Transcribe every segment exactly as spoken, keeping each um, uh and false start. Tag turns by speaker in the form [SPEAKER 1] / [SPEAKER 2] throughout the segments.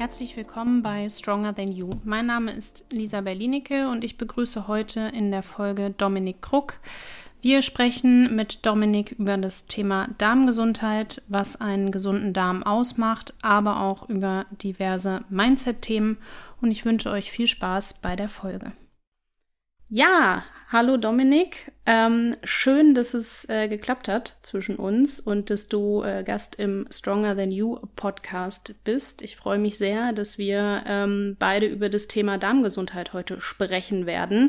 [SPEAKER 1] Herzlich willkommen bei Stronger Than You. Mein Name ist Lisa Berlinecke und ich begrüße heute in der Folge Dominik Kruk. Wir sprechen mit Dominik über das Thema Darmgesundheit, was einen gesunden Darm ausmacht, aber auch über diverse Mindset-Themen und ich wünsche euch viel Spaß bei der Folge. Ja, hallo Dominik. Ähm, schön, dass es äh, geklappt hat zwischen uns und dass du äh, Gast im Stronger Than You Podcast bist. Ich freue mich sehr, dass wir ähm, beide über das Thema Darmgesundheit heute sprechen werden.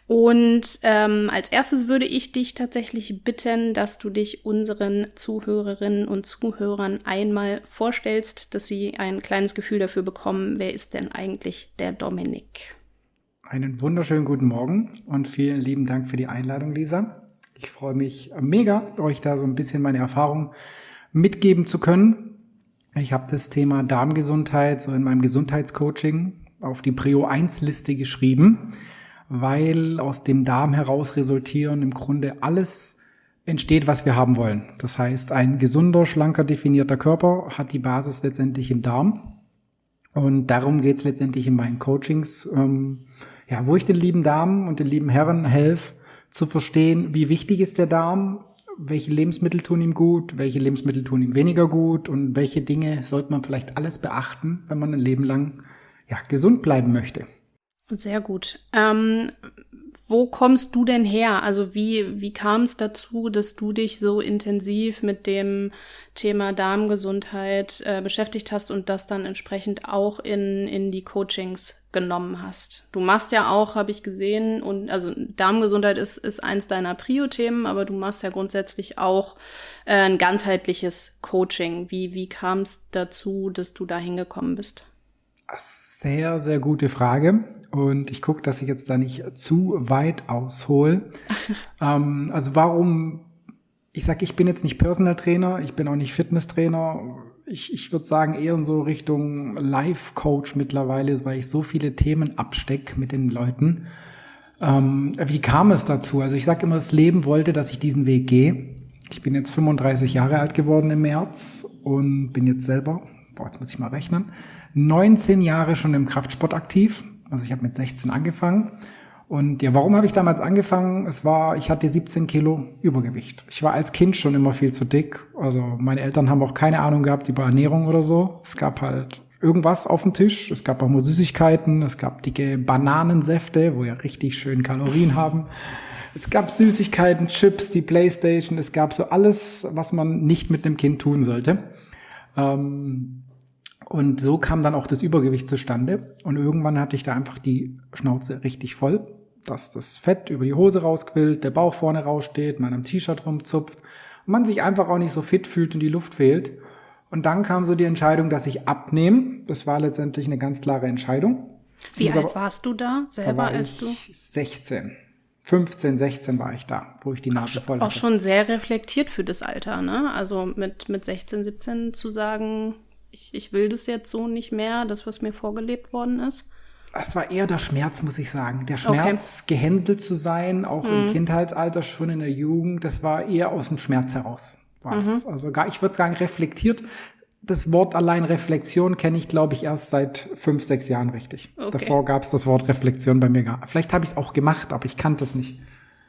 [SPEAKER 1] Und ähm, als erstes würde ich dich tatsächlich bitten, dass du dich unseren Zuhörerinnen und Zuhörern einmal vorstellst, dass sie ein kleines Gefühl dafür bekommen, wer ist denn eigentlich der Dominik?
[SPEAKER 2] Einen wunderschönen guten Morgen und vielen lieben Dank für die Einladung, Lisa. Ich freue mich mega, euch da so ein bisschen meine Erfahrung mitgeben zu können. Ich habe das Thema Darmgesundheit so in meinem Gesundheitscoaching auf die Prio eins Liste geschrieben, weil aus dem Darm heraus resultieren im Grunde alles entsteht, was wir haben wollen. Das heißt, ein gesunder, schlanker, definierter Körper hat die Basis letztendlich im Darm. Und darum geht es letztendlich in meinen Coachings, ähm, ja, wo ich den lieben Damen und den lieben Herren helfe, zu verstehen, wie wichtig ist der Darm, welche Lebensmittel tun ihm gut, welche Lebensmittel tun ihm weniger gut und welche Dinge sollte man vielleicht alles beachten, wenn man ein Leben lang ja, gesund bleiben möchte.
[SPEAKER 1] Sehr gut. Ähm, wo kommst du denn her? Also wie, wie kam es dazu, dass du dich so intensiv mit dem Thema Darmgesundheit äh, beschäftigt hast und das dann entsprechend auch in, in die Coachings genommen hast? Du machst ja auch, habe ich gesehen, und also Darmgesundheit ist, ist eins deiner Prio-Themen, aber du machst ja grundsätzlich auch äh, ein ganzheitliches Coaching. Wie, wie kam es dazu, dass du da hingekommen bist?
[SPEAKER 2] Sehr, sehr gute Frage. Und ich gucke, dass ich jetzt da nicht zu weit aushole. ähm, also warum, ich sag, ich bin jetzt nicht Personal Trainer, ich bin auch nicht Fitness Trainer. Ich, ich würde sagen eher in so Richtung Life Coach mittlerweile, weil ich so viele Themen abstecke mit den Leuten. Ähm, wie kam es dazu? Also ich sage immer, das Leben wollte, dass ich diesen Weg gehe. Ich bin jetzt fünfunddreißig Jahre alt geworden im März und bin jetzt selber, boah, jetzt muss ich mal rechnen, neunzehn Jahre schon im Kraftsport aktiv. Also ich habe mit sechzehn angefangen. Und ja, warum habe ich damals angefangen? Es war, ich hatte siebzehn Kilo Übergewicht. Ich war als Kind schon immer viel zu dick. Also meine Eltern haben auch keine Ahnung gehabt über Ernährung oder so. Es gab halt irgendwas auf dem Tisch. Es gab auch nur Süßigkeiten. Es gab dicke Bananensäfte, wo ja richtig schön Kalorien haben. Es gab Süßigkeiten, Chips, die Playstation. Es gab so alles, was man nicht mit einem Kind tun sollte. Ähm, Und so kam dann auch das Übergewicht zustande. Und irgendwann hatte ich da einfach die Schnauze richtig voll, dass das Fett über die Hose rausquillt, der Bauch vorne raussteht, man am T-Shirt rumzupft und man sich einfach auch nicht so fit fühlt und die Luft fehlt. Und dann kam so die Entscheidung, dass ich abnehme. Das war letztendlich eine ganz klare Entscheidung.
[SPEAKER 1] Wie alt warst du da selber,
[SPEAKER 2] da war
[SPEAKER 1] als du?
[SPEAKER 2] sechzehn. fünfzehn, sechzehn war ich da, wo ich die Nase voll hatte.
[SPEAKER 1] Auch schon sehr reflektiert für das Alter, ne? Also mit, mit sechzehn, siebzehn zu sagen, Ich, ich will das jetzt so nicht mehr, das, was mir vorgelebt worden ist.
[SPEAKER 2] Es war eher der Schmerz, muss ich sagen. Der Schmerz, okay. Gehänselt zu sein, auch mhm. im Kindheitsalter, schon in der Jugend, das war eher aus dem Schmerz heraus. War mhm. das. Also gar, ich würde sagen, reflektiert. Das Wort allein Reflexion kenne ich, glaube ich, erst seit fünf, sechs Jahren richtig. Okay. Davor gab es das Wort Reflexion bei mir gar nicht. Vielleicht habe ich es auch gemacht, aber ich kannte es nicht.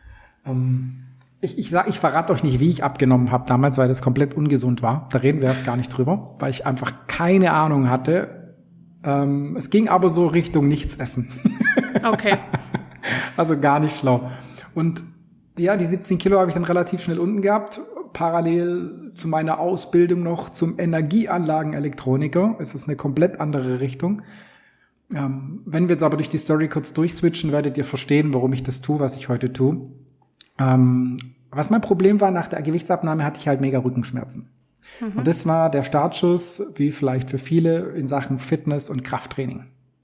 [SPEAKER 2] Ähm, Ich, ich sag, ich verrate euch nicht, wie ich abgenommen habe damals, weil das komplett ungesund war. Da reden wir erst gar nicht drüber, weil ich einfach keine Ahnung hatte. Ähm, es ging aber so Richtung nichts essen.
[SPEAKER 1] Okay.
[SPEAKER 2] Also gar nicht schlau. Und ja, die siebzehn Kilo habe ich dann relativ schnell unten gehabt. Parallel zu meiner Ausbildung noch zum Energieanlagenelektroniker. Es ist eine komplett andere Richtung. Ähm, wenn wir jetzt aber durch die Story kurz durchswitchen, werdet ihr verstehen, warum ich das tue, was ich heute tue. Ähm, was mein Problem war, nach der Gewichtsabnahme hatte ich halt mega Rückenschmerzen. Mhm. Und das war der Startschuss, wie vielleicht für viele, in Sachen Fitness und Krafttraining.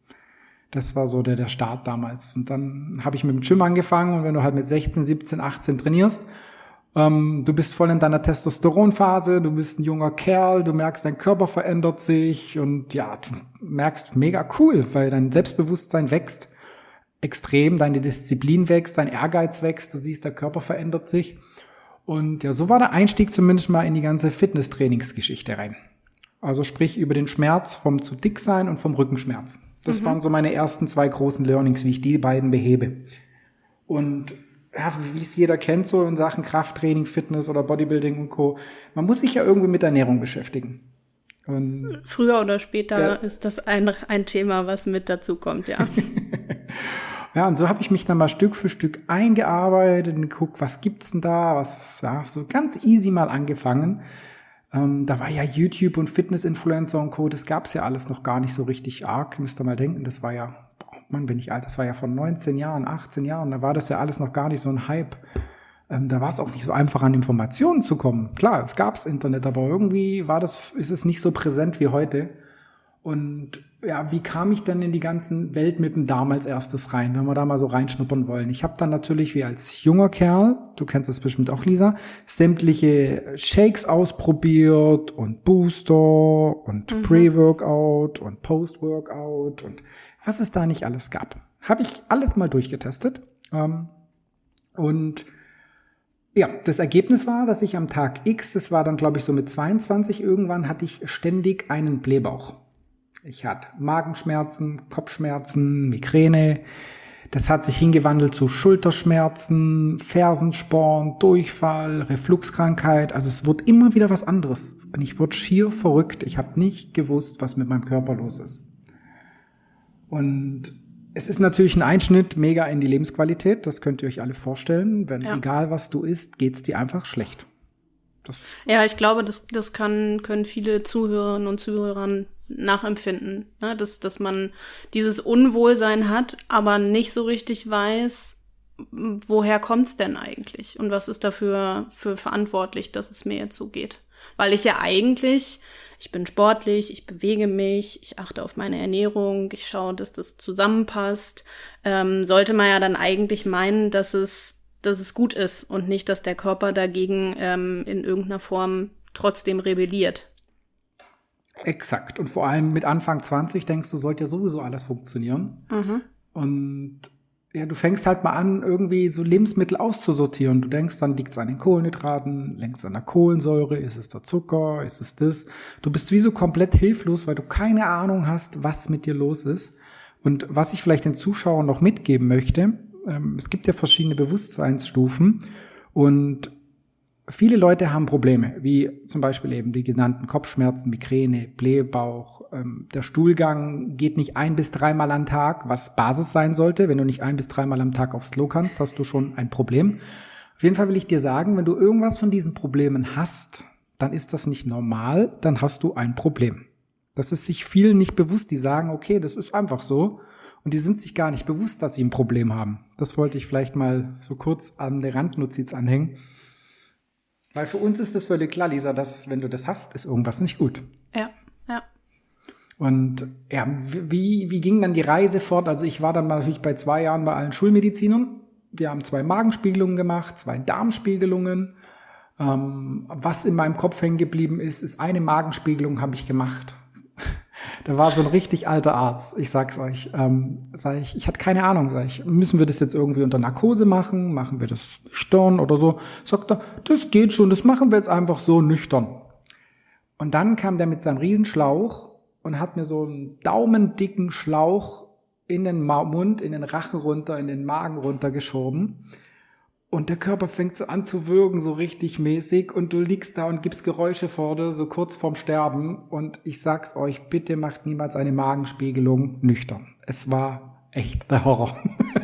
[SPEAKER 2] Das war so der, der Start damals. Und dann habe ich mit dem Gym angefangen und wenn du halt mit sechzehn, siebzehn, achtzehn trainierst, ähm, du bist voll in deiner Testosteronphase, du bist ein junger Kerl, du merkst, dein Körper verändert sich und ja, du merkst mega cool, weil dein Selbstbewusstsein wächst extrem, deine Disziplin wächst, dein Ehrgeiz wächst, du siehst, der Körper verändert sich. Und ja, so war der Einstieg zumindest mal in die ganze Fitnesstrainingsgeschichte rein. Also sprich über den Schmerz vom zu dick sein und vom Rückenschmerz. Das mhm. waren so meine ersten zwei großen Learnings, wie ich die beiden behebe. Und ja, wie es jeder kennt, so in Sachen Krafttraining, Fitness oder Bodybuilding und Co. Man muss sich ja irgendwie mit Ernährung beschäftigen. Und
[SPEAKER 1] früher oder später
[SPEAKER 2] ja.
[SPEAKER 1] ist das ein, ein Thema, was mit dazu kommt, ja.
[SPEAKER 2] Ja, und so habe ich mich dann mal Stück für Stück eingearbeitet und geguckt, was gibt's denn da, was, ja, so ganz easy mal angefangen. Ähm, da war ja YouTube und Fitness-Influencer und Co., das gab's ja alles noch gar nicht so richtig arg, müsst ihr mal denken, das war ja, boah, Mann, bin ich alt, das war ja vor neunzehn Jahren, achtzehn Jahren, da war das ja alles noch gar nicht so ein Hype. Ähm, da war es auch nicht so einfach, an Informationen zu kommen. Klar, es gab's Internet, aber irgendwie war das, ist es nicht so präsent wie heute. Und ja, wie kam ich dann in die ganzen Welt mit dem Darm als erstes rein, wenn wir da mal so reinschnuppern wollen? Ich habe dann natürlich wie als junger Kerl, du kennst das bestimmt auch, Lisa, sämtliche Shakes ausprobiert und Booster und mhm. Pre-Workout und Post-Workout und was es da nicht alles gab. Habe ich alles mal durchgetestet. Ähm, und ja, das Ergebnis war, dass ich am Tag X, das war dann glaube ich so mit zweiundzwanzig irgendwann, hatte ich ständig einen Blähbauch. Ich hatte Magenschmerzen, Kopfschmerzen, Migräne. Das hat sich hingewandelt zu Schulterschmerzen, Fersensporn, Durchfall, Refluxkrankheit. Also es wird immer wieder was anderes. Und ich wurde schier verrückt. Ich habe nicht gewusst, was mit meinem Körper los ist. Und es ist natürlich ein Einschnitt mega in die Lebensqualität. Das könnt ihr euch alle vorstellen. Wenn, ja. egal was du isst, geht's dir einfach schlecht. Das
[SPEAKER 1] ja, ich glaube, das, das kann, können viele Zuhörerinnen und Zuhörer nachempfinden, ne? dass, dass man dieses Unwohlsein hat, aber nicht so richtig weiß, woher kommt's denn eigentlich und was ist dafür für verantwortlich, dass es mir jetzt so geht. Weil ich ja eigentlich, ich bin sportlich, ich bewege mich, ich achte auf meine Ernährung, ich schaue, dass das zusammenpasst, ähm, sollte man ja dann eigentlich meinen, dass es, dass es gut ist und nicht, dass der Körper dagegen ähm, in irgendeiner Form trotzdem rebelliert.
[SPEAKER 2] Exakt. Und vor allem mit Anfang zwanzig denkst du, sollte ja sowieso alles funktionieren. Mhm. Und ja, du fängst halt mal an, irgendwie so Lebensmittel auszusortieren. Du denkst, dann liegt es an den Kohlenhydraten, liegt es an der Kohlensäure, ist es der Zucker, ist es das? Du bist wie so komplett hilflos, weil du keine Ahnung hast, was mit dir los ist. Und was ich vielleicht den Zuschauern noch mitgeben möchte, ähm, es gibt ja verschiedene Bewusstseinsstufen und viele Leute haben Probleme, wie zum Beispiel eben die genannten Kopfschmerzen, Migräne, Blähbauch. Ähm, der Stuhlgang geht nicht ein bis dreimal am Tag, was Basis sein sollte. Wenn du nicht ein bis dreimal am Tag aufs Klo kannst, hast du schon ein Problem. Auf jeden Fall will ich dir sagen, wenn du irgendwas von diesen Problemen hast, dann ist das nicht normal, dann hast du ein Problem. Das ist sich vielen nicht bewusst, die sagen, okay, das ist einfach so. Und die sind sich gar nicht bewusst, dass sie ein Problem haben. Das wollte ich vielleicht mal so kurz an der Randnotiz anhängen. Weil für uns ist das völlig klar, Lisa, dass wenn du das hast, ist irgendwas nicht gut.
[SPEAKER 1] Ja, ja.
[SPEAKER 2] Und ja, wie, wie ging dann die Reise fort? Also ich war dann natürlich bei zwei Jahren bei allen Schulmedizinern. Wir haben zwei Magenspiegelungen gemacht, zwei Darmspiegelungen. Ähm, was in meinem Kopf hängen geblieben ist, ist eine Magenspiegelung habe ich gemacht. Da war so ein richtig alter Arzt, ich sag's euch. Ähm, sag ich, ich hatte keine Ahnung, sag ich, müssen wir das jetzt irgendwie unter Narkose machen? Machen wir das nüchtern oder so? Sagt er, das geht schon, das machen wir jetzt einfach so nüchtern. Und dann kam der mit seinem Riesenschlauch und hat mir so einen daumendicken Schlauch in den Mund, in den Rachen runter, in den Magen runtergeschoben. Und der Körper fängt so an zu würgen, so richtig mäßig. Und du liegst da und gibst Geräusche vor dir, so kurz vorm Sterben. Und ich sag's euch, bitte macht niemals eine Magenspiegelung nüchtern. Es war echt der Horror.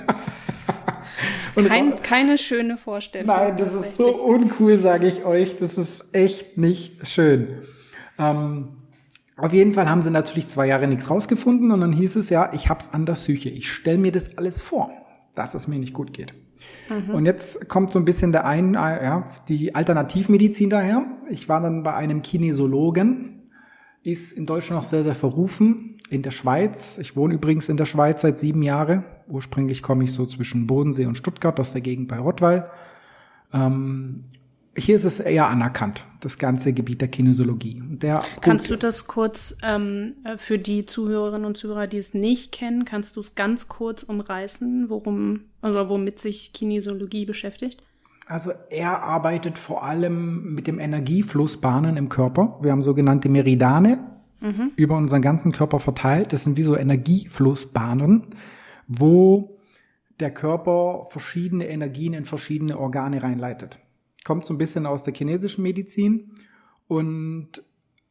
[SPEAKER 2] Und
[SPEAKER 1] Kein, keine schöne Vorstellung.
[SPEAKER 2] Nein, das ist so uncool, sage ich euch. Das ist echt nicht schön. Ähm, auf jeden Fall haben sie natürlich zwei Jahre nichts rausgefunden. Und dann hieß es ja, ich hab's an der Psyche. Ich stelle mir das alles vor, dass es mir nicht gut geht. Mhm. Und jetzt kommt so ein bisschen der ein, ja, die Alternativmedizin daher. Ich war dann bei einem Kinesiologen, ist in Deutschland noch sehr, sehr verrufen, in der Schweiz. Ich wohne übrigens in der Schweiz seit sieben Jahren. Ursprünglich komme ich so zwischen Bodensee und Stuttgart, aus der Gegend bei Rottweil. Ähm, hier ist es eher anerkannt, das ganze Gebiet der Kinesiologie. Der
[SPEAKER 1] kannst du das kurz ähm, für die Zuhörerinnen und Zuhörer, die es nicht kennen, kannst du es ganz kurz umreißen, worum oder womit sich Kinesiologie beschäftigt?
[SPEAKER 2] Also er arbeitet vor allem mit dem Energieflussbahnen im Körper. Wir haben sogenannte Meridiane mhm. über unseren ganzen Körper verteilt. Das sind wie so Energieflussbahnen, wo der Körper verschiedene Energien in verschiedene Organe reinleitet. Kommt so ein bisschen aus der chinesischen Medizin und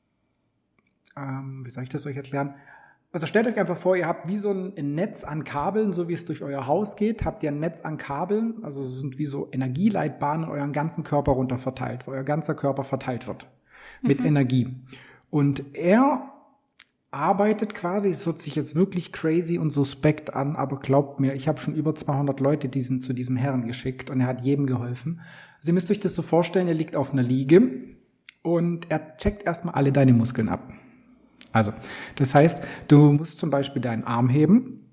[SPEAKER 2] ähm, wie soll ich das euch erklären? Also stellt euch einfach vor, ihr habt wie so ein Netz an Kabeln, so wie es durch euer Haus geht, habt ihr ein Netz an Kabeln, also es sind wie so Energieleitbahnen in euren ganzen Körper runter verteilt, wo euer ganzer Körper verteilt wird mit mhm. Energie. Und er arbeitet quasi, es hört sich jetzt wirklich crazy und suspekt an, aber glaubt mir, ich habe schon über zweihundert Leute diesen, zu diesem Herrn geschickt und er hat jedem geholfen. Also ihr müsst euch das so vorstellen, er liegt auf einer Liege und er checkt erstmal alle deine Muskeln ab. Also, das heißt, du musst zum Beispiel deinen Arm heben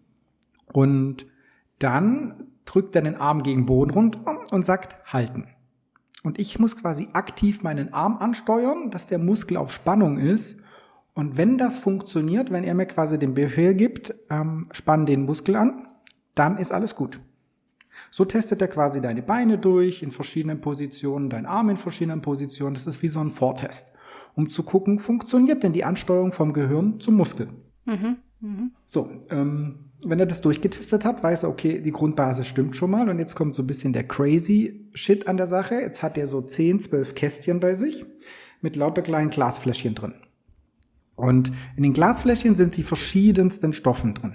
[SPEAKER 2] und dann drückt er den Arm gegen den Boden runter und sagt, halten. Und ich muss quasi aktiv meinen Arm ansteuern, dass der Muskel auf Spannung ist. Und wenn das funktioniert, wenn er mir quasi den Befehl gibt, ähm, spann den Muskel an, dann ist alles gut. So testet er quasi deine Beine durch in verschiedenen Positionen, deinen Arm in verschiedenen Positionen. Das ist wie so ein Vortest, um zu gucken, funktioniert denn die Ansteuerung vom Gehirn zum Muskel. Mhm, mh. So, ähm, wenn er das durchgetestet hat, weiß er, okay, die Grundbasis stimmt schon mal und jetzt kommt so ein bisschen der crazy Shit an der Sache. Jetzt hat er so zehn, zwölf Kästchen bei sich mit lauter kleinen Glasfläschchen drin. Und in den Glasfläschchen sind die verschiedensten Stoffen drin.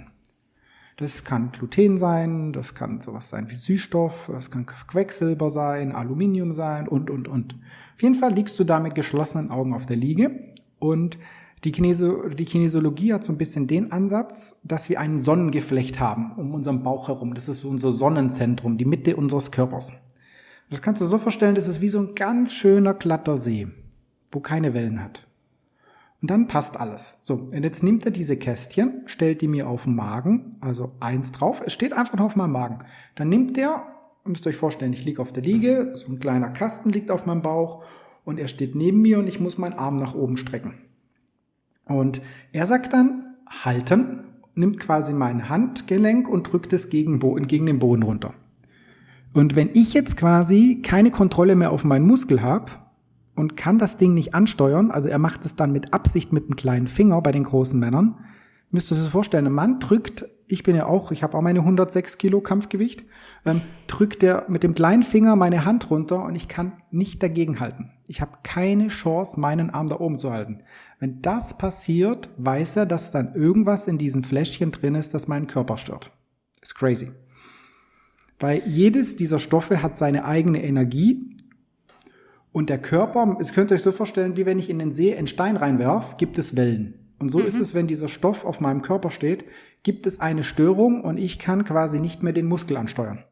[SPEAKER 2] Das kann Gluten sein, das kann sowas sein wie Süßstoff, das kann Quecksilber sein, Aluminium sein und, und, und. Auf jeden Fall liegst du da mit geschlossenen Augen auf der Liege und die, Kinesi- die Kinesiologie hat so ein bisschen den Ansatz, dass wir ein Sonnengeflecht haben um unseren Bauch herum. Das ist so unser Sonnenzentrum, die Mitte unseres Körpers. Das kannst du so vorstellen, das ist wie so ein ganz schöner glatter See, wo keine Wellen hat. Und dann passt alles. So, und jetzt nimmt er diese Kästchen, stellt die mir auf den Magen, also eins drauf. Es steht einfach nur auf meinem Magen. Dann nimmt er, müsst ihr euch vorstellen, ich liege auf der Liege, so ein kleiner Kasten liegt auf meinem Bauch und er steht neben mir und ich muss meinen Arm nach oben strecken. Und er sagt dann, halten, nimmt quasi mein Handgelenk und drückt es gegen, gegen den Boden runter. Und wenn ich jetzt quasi keine Kontrolle mehr auf meinen Muskel habe, und kann das Ding nicht ansteuern, also er macht es dann mit Absicht mit einem kleinen Finger bei den großen Männern. Müsst ihr euch vorstellen, ein Mann drückt, ich bin ja auch, ich habe auch meine hundertsechs Kilo Kampfgewicht, ähm, drückt er mit dem kleinen Finger meine Hand runter und ich kann nicht dagegen halten. Ich habe keine Chance, meinen Arm da oben zu halten. Wenn das passiert, weiß er, dass dann irgendwas in diesen Fläschchen drin ist, das meinen Körper stört. Ist crazy. Weil jedes dieser Stoffe hat seine eigene Energie. Und der Körper, es könnt ihr euch so vorstellen, wie wenn ich in den See einen Stein reinwerfe, gibt es Wellen. Und so mhm. ist es, wenn dieser Stoff auf meinem Körper steht, gibt es eine Störung und ich kann quasi nicht mehr den Muskel ansteuern.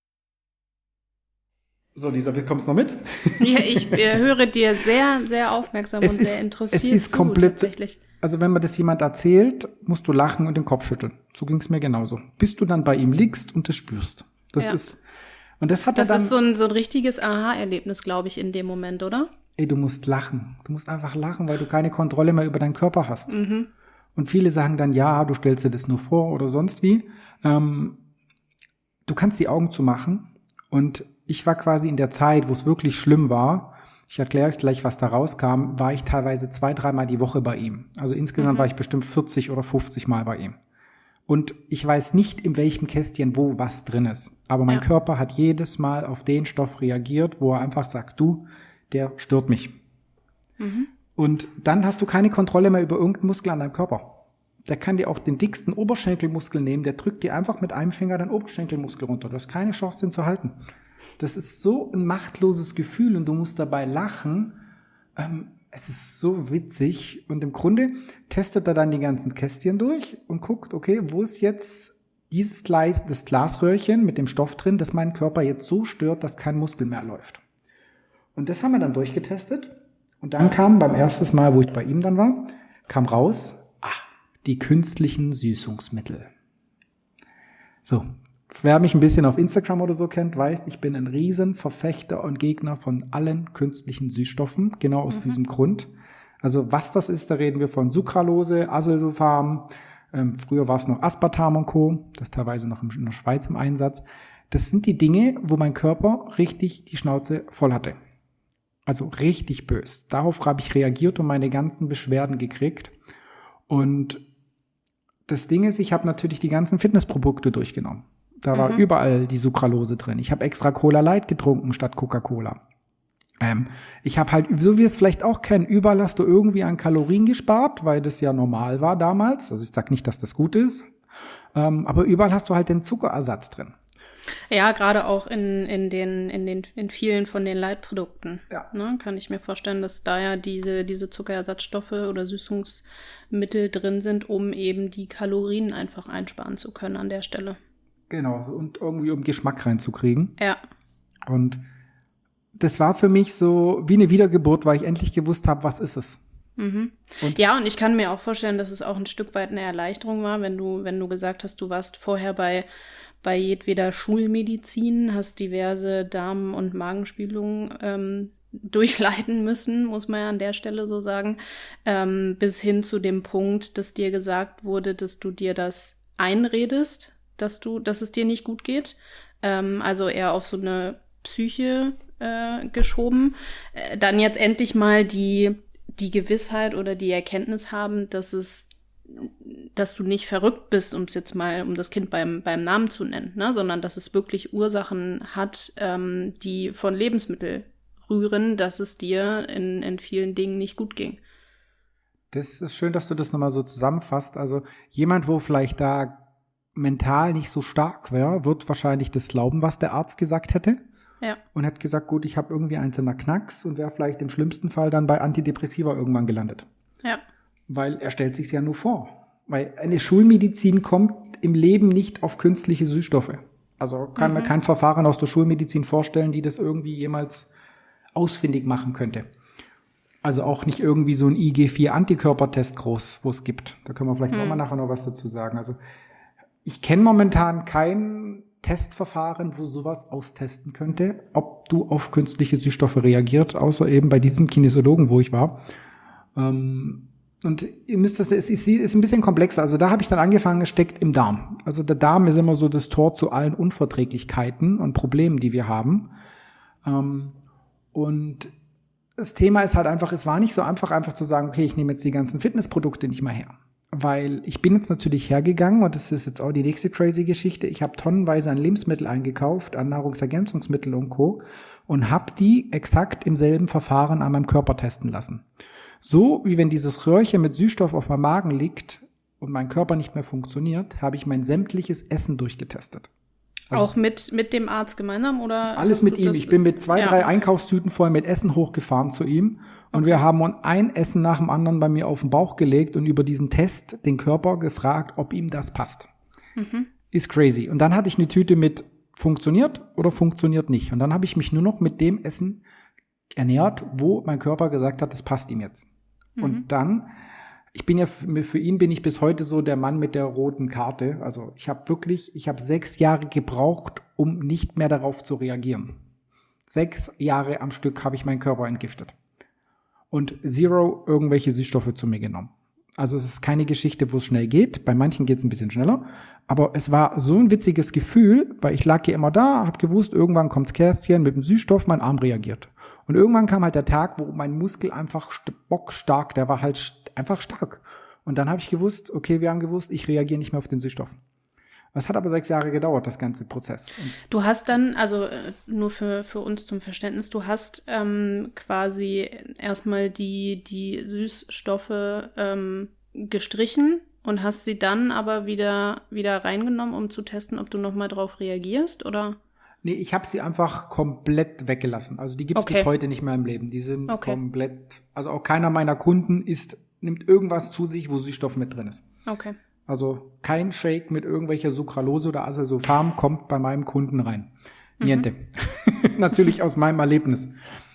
[SPEAKER 2] So, Lisa, kommst du noch mit?
[SPEAKER 1] Ja, ich äh, höre dir sehr, sehr aufmerksam
[SPEAKER 2] es
[SPEAKER 1] und
[SPEAKER 2] ist,
[SPEAKER 1] sehr interessiert
[SPEAKER 2] es ist
[SPEAKER 1] zu,
[SPEAKER 2] komplett,
[SPEAKER 1] tatsächlich.
[SPEAKER 2] Also wenn man das jemand erzählt, musst du lachen und den Kopf schütteln. So ging es mir genauso. Bis du dann bei ihm liegst und das spürst. Das
[SPEAKER 1] ja.
[SPEAKER 2] ist... Und das hat
[SPEAKER 1] das
[SPEAKER 2] er dann,
[SPEAKER 1] ist so ein, so ein richtiges Aha-Erlebnis, glaube ich, in dem Moment, oder?
[SPEAKER 2] Ey, du musst lachen. Du musst einfach lachen, weil du keine Kontrolle mehr über deinen Körper hast.
[SPEAKER 1] Mhm.
[SPEAKER 2] Und viele sagen dann, ja, du stellst dir das nur vor oder sonst wie. Ähm, du kannst die Augen zumachen. Und ich war quasi in der Zeit, wo es wirklich schlimm war, ich erkläre euch gleich, was da rauskam, war ich teilweise zwei, dreimal die Woche bei ihm. Also insgesamt mhm. war ich bestimmt vierzig oder fünfzig Mal bei ihm. Und ich weiß nicht, in welchem Kästchen wo was drin ist. Aber mein ja. Körper hat jedes Mal auf den Stoff reagiert, wo er einfach sagt, du, der stört mich. Mhm. Und dann hast du keine Kontrolle mehr über irgendeinen Muskel an deinem Körper. Der kann dir auch den dicksten Oberschenkelmuskel nehmen, der drückt dir einfach mit einem Finger den Oberschenkelmuskel runter. Du hast keine Chance, den zu halten. Das ist so ein machtloses Gefühl und du musst dabei lachen. Ähm, Es ist so witzig und im Grunde testet er dann die ganzen Kästchen durch und guckt, okay, wo ist jetzt dieses Glas, das Glasröhrchen mit dem Stoff drin, das meinen Körper jetzt so stört, dass kein Muskel mehr läuft. Und das haben wir dann durchgetestet und dann kam beim ersten Mal, wo ich bei ihm dann war, kam raus, ah, die künstlichen Süßungsmittel. So. Wer mich ein bisschen auf Instagram oder so kennt, weiß, ich bin ein riesen Verfechter und Gegner von allen künstlichen Süßstoffen, genau aus mhm. diesem Grund. Also was das ist, da reden wir von Sucralose, Azelsulfam, ähm, früher war es noch Aspartam und Co., das ist teilweise noch in der Schweiz im Einsatz. Das sind die Dinge, wo mein Körper richtig die Schnauze voll hatte. Also richtig bös. Darauf habe ich reagiert und meine ganzen Beschwerden gekriegt. Und das Ding ist, ich habe natürlich die ganzen Fitnessprodukte durchgenommen. Da war
[SPEAKER 1] Mhm.
[SPEAKER 2] überall die Sucralose drin. Ich habe extra Cola Light getrunken statt Coca-Cola. Ähm, ich habe halt, so wie es vielleicht auch kennen, überall hast du irgendwie an Kalorien gespart, weil das ja normal war damals. Also ich sag nicht, dass das gut ist. Ähm, aber überall hast du halt den Zuckerersatz drin.
[SPEAKER 1] Ja, gerade auch in, in den, in den, in vielen von den Leitprodukten.
[SPEAKER 2] Ja.
[SPEAKER 1] Ne, kann ich mir vorstellen, dass da ja diese, diese Zuckerersatzstoffe oder Süßungsmittel drin sind, um eben die Kalorien einfach einsparen zu können an der Stelle.
[SPEAKER 2] Genau, so, und irgendwie um Geschmack reinzukriegen.
[SPEAKER 1] Ja.
[SPEAKER 2] Und das war für mich so wie eine Wiedergeburt, weil ich endlich gewusst habe, was ist es.
[SPEAKER 1] Mhm.
[SPEAKER 2] Und-
[SPEAKER 1] Ja, und ich kann mir auch vorstellen, dass es auch ein Stück weit eine Erleichterung war, wenn du, wenn du gesagt hast, du warst vorher bei, bei jedweder Schulmedizin, hast diverse Darm- und Magenspiegelungen ähm, durchleiden müssen, muss man ja an der Stelle so sagen, ähm, bis hin zu dem Punkt, dass dir gesagt wurde, dass du dir das einredest, dass du, dass es dir nicht gut geht. Ähm, also eher auf so eine Psyche äh, geschoben. Äh, dann jetzt endlich mal die die Gewissheit oder die Erkenntnis haben, dass es, dass du nicht verrückt bist, um es jetzt mal, um das Kind beim beim Namen zu nennen, ne, sondern dass es wirklich Ursachen hat, ähm, die von Lebensmitteln rühren, dass es dir in in vielen Dingen nicht gut ging.
[SPEAKER 2] Das ist schön, dass du das nochmal so zusammenfasst. Also jemand, wo vielleicht da mental nicht so stark wäre, wird wahrscheinlich das glauben, was der Arzt gesagt hätte.
[SPEAKER 1] Ja.
[SPEAKER 2] Und hat gesagt, gut, ich habe irgendwie einzelner Knacks und wäre vielleicht im schlimmsten Fall dann bei Antidepressiva irgendwann gelandet.
[SPEAKER 1] Ja.
[SPEAKER 2] Weil er stellt sich's ja nur vor. Weil eine Schulmedizin kommt im Leben nicht auf künstliche Süßstoffe. Also kann
[SPEAKER 1] Mhm.
[SPEAKER 2] mir kein Verfahren aus der Schulmedizin vorstellen, die das irgendwie jemals ausfindig machen könnte. Also auch nicht irgendwie so ein I G vier Antikörpertest groß, wo es gibt. Da können wir vielleicht
[SPEAKER 1] Mhm.
[SPEAKER 2] auch mal nachher noch was dazu sagen. Also ich kenne momentan kein Testverfahren, wo sowas austesten könnte, ob du auf künstliche Süßstoffe reagiert, außer eben bei diesem Kinesiologen, wo ich war. Ähm, und ihr müsst das, es ist, ist ein bisschen komplexer. Also da habe ich dann angefangen, es steckt im Darm. Also der Darm ist immer so das Tor zu allen Unverträglichkeiten und Problemen, die wir haben. Ähm, und das Thema ist halt einfach, es war nicht so einfach, einfach zu sagen, okay, ich nehme jetzt die ganzen Fitnessprodukte nicht mehr her. Weil ich bin jetzt natürlich hergegangen, und das ist jetzt auch die nächste crazy Geschichte, ich habe tonnenweise an Lebensmittel eingekauft, an Nahrungsergänzungsmittel und Co. und habe die exakt im selben Verfahren an meinem Körper testen lassen. So wie wenn dieses Röhrchen mit Süßstoff auf meinem Magen liegt und mein Körper nicht mehr funktioniert, habe ich mein sämtliches Essen durchgetestet. Also
[SPEAKER 1] auch mit mit dem Arzt gemeinsam oder?
[SPEAKER 2] alles
[SPEAKER 1] hast
[SPEAKER 2] mit
[SPEAKER 1] du
[SPEAKER 2] ihm.
[SPEAKER 1] das-
[SPEAKER 2] Ich bin mit zwei,
[SPEAKER 1] Ja.
[SPEAKER 2] drei Einkaufstüten voll mit Essen hochgefahren zu ihm. Und
[SPEAKER 1] Okay.
[SPEAKER 2] wir haben uns ein Essen nach dem anderen bei mir auf den Bauch gelegt und über diesen Test den Körper gefragt, ob ihm das passt.
[SPEAKER 1] Mhm.
[SPEAKER 2] Ist crazy. Und dann hatte ich eine Tüte mit funktioniert oder funktioniert nicht. Und dann habe ich mich nur noch mit dem Essen ernährt, wo mein Körper gesagt hat, das passt ihm jetzt.
[SPEAKER 1] Mhm.
[SPEAKER 2] Und dann, ich bin ja, für für ihn bin ich bis heute so der Mann mit der roten Karte. Also ich habe wirklich, ich habe sechs Jahre gebraucht, um nicht mehr darauf zu reagieren. Sechs Jahre am Stück habe ich meinen Körper entgiftet. Und zero irgendwelche Süßstoffe zu mir genommen. Also es ist keine Geschichte, wo es schnell geht. Bei manchen geht es ein bisschen schneller. Aber es war so ein witziges Gefühl, weil ich lag ja immer da, habe gewusst, irgendwann kommt's Kästchen mit dem Süßstoff, mein Arm reagiert. Und irgendwann kam halt der Tag, wo mein Muskel einfach st- bockstark, der war halt st- einfach stark. Und dann habe ich gewusst, okay, wir haben gewusst, ich reagiere nicht mehr auf den Süßstoff. Das hat aber sechs Jahre gedauert, das ganze Prozess. Und
[SPEAKER 1] Du hast dann, also äh, nur für, für uns zum Verständnis, du hast ähm, quasi erstmal die, die Süßstoffe ähm, gestrichen und hast sie dann aber wieder, wieder reingenommen, um zu testen, ob du nochmal drauf reagierst, oder?
[SPEAKER 2] nee, ich habe sie einfach komplett weggelassen. Also die gibt's
[SPEAKER 1] Okay.
[SPEAKER 2] bis heute nicht mehr im Leben. Die sind
[SPEAKER 1] Okay.
[SPEAKER 2] komplett, also auch keiner meiner Kunden isst, nimmt irgendwas zu sich, wo Süßstoff mit drin ist.
[SPEAKER 1] Okay.
[SPEAKER 2] Also kein Shake mit irgendwelcher Sucralose oder Azelsulfam kommt bei meinem Kunden rein. Niente. Natürlich aus meinem Erlebnis.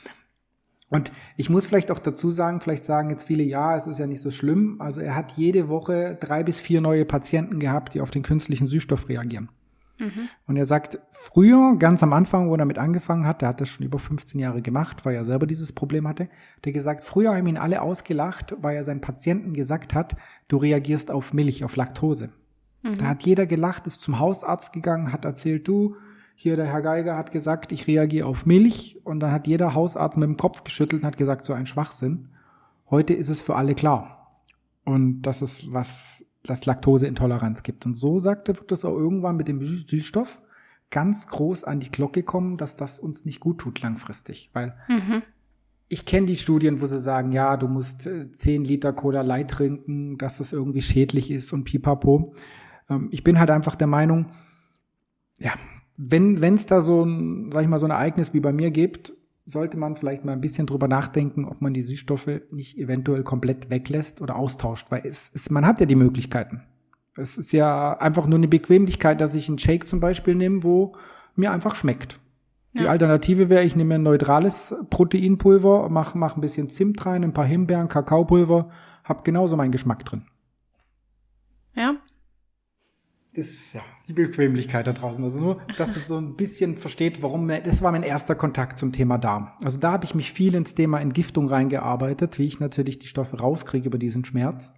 [SPEAKER 2] Und ich muss vielleicht auch dazu sagen, vielleicht sagen jetzt viele, ja, es ist ja nicht so schlimm. Also er hat jede Woche drei bis vier neue Patienten gehabt, die auf den künstlichen Süßstoff reagieren.
[SPEAKER 1] Mhm.
[SPEAKER 2] Und er sagt, früher, ganz am Anfang, wo er damit angefangen hat, der hat das schon über fünfzehn Jahre gemacht, weil er selber dieses Problem hatte, der gesagt, früher haben ihn alle ausgelacht, weil er seinen Patienten gesagt hat, du reagierst auf Milch, auf Laktose.
[SPEAKER 1] Mhm.
[SPEAKER 2] Da hat jeder gelacht, ist zum Hausarzt gegangen, hat erzählt, du, hier der Herr Geiger hat gesagt, ich reagiere auf Milch. Und dann hat jeder Hausarzt mit dem Kopf geschüttelt und hat gesagt, so ein Schwachsinn. Heute ist es für alle klar. und dass es was, das Laktoseintoleranz gibt. Und so sagte, wird das auch irgendwann mit dem Süßstoff ganz groß an die Glocke kommen, dass das uns nicht gut tut langfristig. Weil mhm. ich kenne die Studien, wo sie sagen, ja, du musst zehn Liter Cola Light trinken, dass das irgendwie schädlich ist und pipapo. Ähm, ich bin halt einfach der Meinung, ja, wenn wenn es da so ein, sag ich mal, so ein Ereignis wie bei mir gibt, sollte man vielleicht mal ein bisschen drüber nachdenken, ob man die Süßstoffe nicht eventuell komplett weglässt oder austauscht, weil es, es man hat ja die Möglichkeiten. Es ist ja einfach nur eine Bequemlichkeit, dass ich einen Shake zum Beispiel nehme, wo mir einfach schmeckt. Ja. Die Alternative wäre, ich nehme ein neutrales Proteinpulver, mache mach ein bisschen Zimt rein, ein paar Himbeeren, Kakaopulver, habe genauso meinen Geschmack drin.
[SPEAKER 1] Ja.
[SPEAKER 2] Das ist ja die Bequemlichkeit da draußen. Also nur, dass du so ein bisschen versteht, warum, das war mein erster Kontakt zum Thema Darm. Also da habe ich mich viel ins Thema Entgiftung reingearbeitet, wie ich natürlich die Stoffe rauskriege über diesen Schmerz.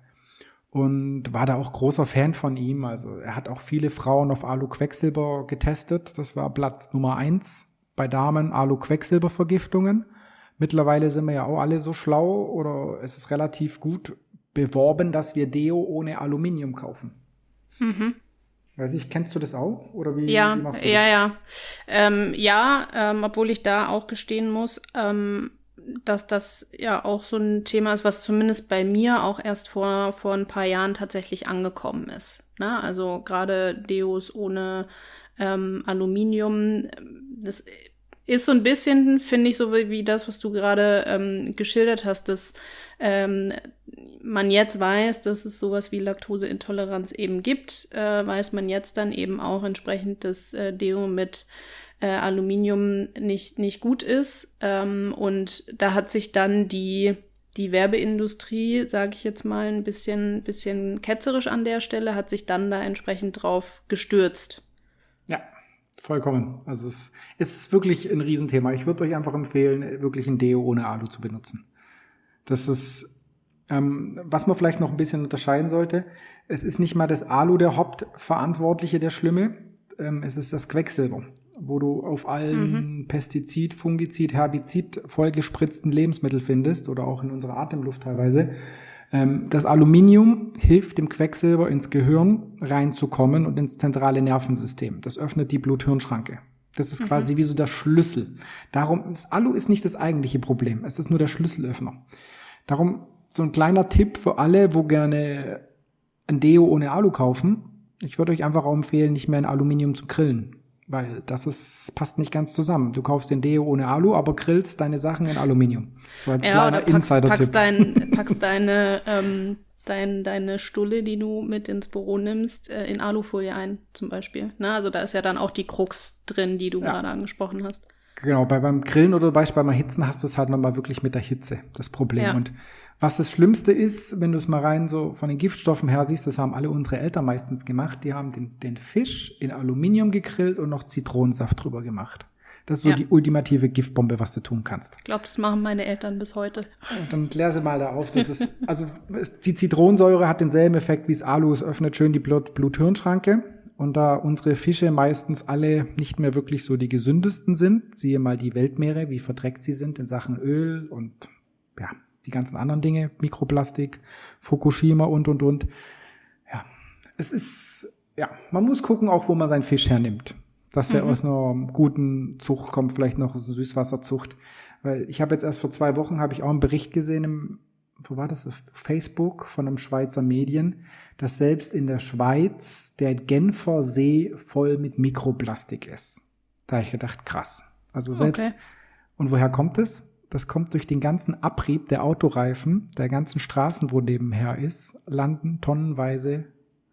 [SPEAKER 2] Und war da auch großer Fan von ihm. Also er hat auch viele Frauen auf Alu-Quecksilber getestet. Das war Platz Nummer eins bei Damen, Alu-Quecksilber-Vergiftungen. Mittlerweile sind wir ja auch alle so schlau oder es ist relativ gut beworben, dass wir Deo ohne Aluminium kaufen. Mhm. Weiß ich, kennst du das auch? Oder wie,
[SPEAKER 1] ja,
[SPEAKER 2] wie machst du
[SPEAKER 1] ja,
[SPEAKER 2] das?
[SPEAKER 1] ja, ähm, ja, ähm, obwohl ich da auch gestehen muss, ähm, dass das ja auch so ein Thema ist, was zumindest bei mir auch erst vor vor ein paar Jahren tatsächlich angekommen ist. Ne? Also gerade Deos ohne ähm, Aluminium, das ist so ein bisschen, finde ich, so wie, wie das, was du gerade ähm, geschildert hast, dass ähm, man jetzt weiß, dass es sowas wie Laktoseintoleranz eben gibt, äh, weiß man jetzt dann eben auch entsprechend, dass äh, Deo mit äh, Aluminium nicht nicht gut ist. Ähm, und da hat sich dann die die Werbeindustrie, sage ich jetzt mal, ein bisschen bisschen ketzerisch an der Stelle, hat sich dann da entsprechend drauf gestürzt.
[SPEAKER 2] Ja, vollkommen. Also es, es ist wirklich ein Riesenthema. Ich würde euch einfach empfehlen, wirklich ein Deo ohne Alu zu benutzen. Das ist, ähm, was man vielleicht noch ein bisschen unterscheiden sollte, es ist nicht mal das Alu der Hauptverantwortliche, der Schlimme, ähm, es ist das Quecksilber, wo du auf allen mhm. Pestizid, Fungizid, Herbizid vollgespritzten Lebensmittel findest oder auch in unserer Atemluft teilweise. Ähm, das Aluminium hilft dem Quecksilber ins Gehirn reinzukommen und ins zentrale Nervensystem. Das öffnet die Blut-Hirn-Schranke. Das ist mhm. quasi wie so der Schlüssel. Darum, das Alu ist nicht das eigentliche Problem. Es ist nur der Schlüsselöffner. Darum so ein kleiner Tipp für alle, wo gerne ein Deo ohne Alu kaufen. Ich würde euch einfach auch empfehlen, nicht mehr in Aluminium zu grillen. Weil das ist, passt nicht ganz zusammen. Du kaufst den Deo ohne Alu, aber grillst deine Sachen in Aluminium. So als
[SPEAKER 1] ja,
[SPEAKER 2] kleiner Insider-Tipp.
[SPEAKER 1] Packst, dein, packst deine, ähm, dein, deine Stulle, die du mit ins Büro nimmst, äh, in Alufolie ein, zum Beispiel. Na, also da ist ja dann auch die Krux drin, die du ja. gerade angesprochen hast.
[SPEAKER 2] Genau, bei, beim Grillen oder beim Erhitzen hast du es halt nochmal wirklich mit der Hitze, das Problem. Ja. Und was das Schlimmste ist, wenn du es mal rein so von den Giftstoffen her siehst, das haben alle unsere Eltern meistens gemacht, die haben den, den Fisch in Aluminium gegrillt und noch Zitronensaft drüber gemacht. Das ist so ja. die ultimative Giftbombe, was du tun kannst.
[SPEAKER 1] Ich glaube, das machen meine Eltern bis heute.
[SPEAKER 2] Und dann klär sie mal da auf. Das ist, also die Zitronensäure hat denselben Effekt wie das Alu. Es öffnet schön die Blut- Blut-Hirn-Schranke. Und da unsere Fische meistens alle nicht mehr wirklich so die gesündesten sind, siehe mal die Weltmeere, wie verdreckt sie sind in Sachen Öl und ja, die ganzen anderen Dinge, Mikroplastik, Fukushima und, und, und. Ja, es ist, ja, man muss gucken auch, wo man seinen Fisch hernimmt. Dass er mhm. aus einer guten Zucht kommt, vielleicht noch aus einer Süßwasserzucht. Weil ich habe jetzt erst vor zwei Wochen, habe ich auch einen Bericht gesehen im, wo war das, auf Facebook von einem Schweizer Medien, dass selbst in der Schweiz der Genfer See voll mit Mikroplastik ist. Da habe ich gedacht, krass. Also selbst, okay. Und woher kommt es? Das kommt durch den ganzen Abrieb der Autoreifen, der ganzen Straßen, wo nebenher ist, landen tonnenweise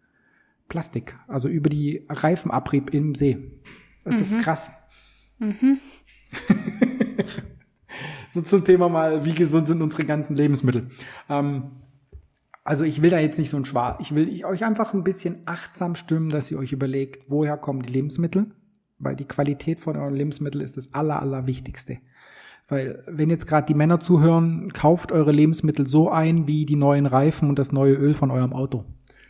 [SPEAKER 2] Plastik. Also über die Reifenabrieb im See. Das mhm. ist krass. Mhm. So zum Thema mal, wie gesund sind unsere ganzen Lebensmittel. Ähm, also ich will da jetzt nicht so ein Schwarz. Ich will ich euch einfach ein bisschen achtsam stimmen, dass ihr euch überlegt, woher kommen die Lebensmittel? Weil die Qualität von euren Lebensmitteln ist das aller, allerwichtigste. Weil wenn jetzt gerade die Männer zuhören, kauft eure Lebensmittel so ein wie die neuen Reifen und das neue Öl von eurem Auto.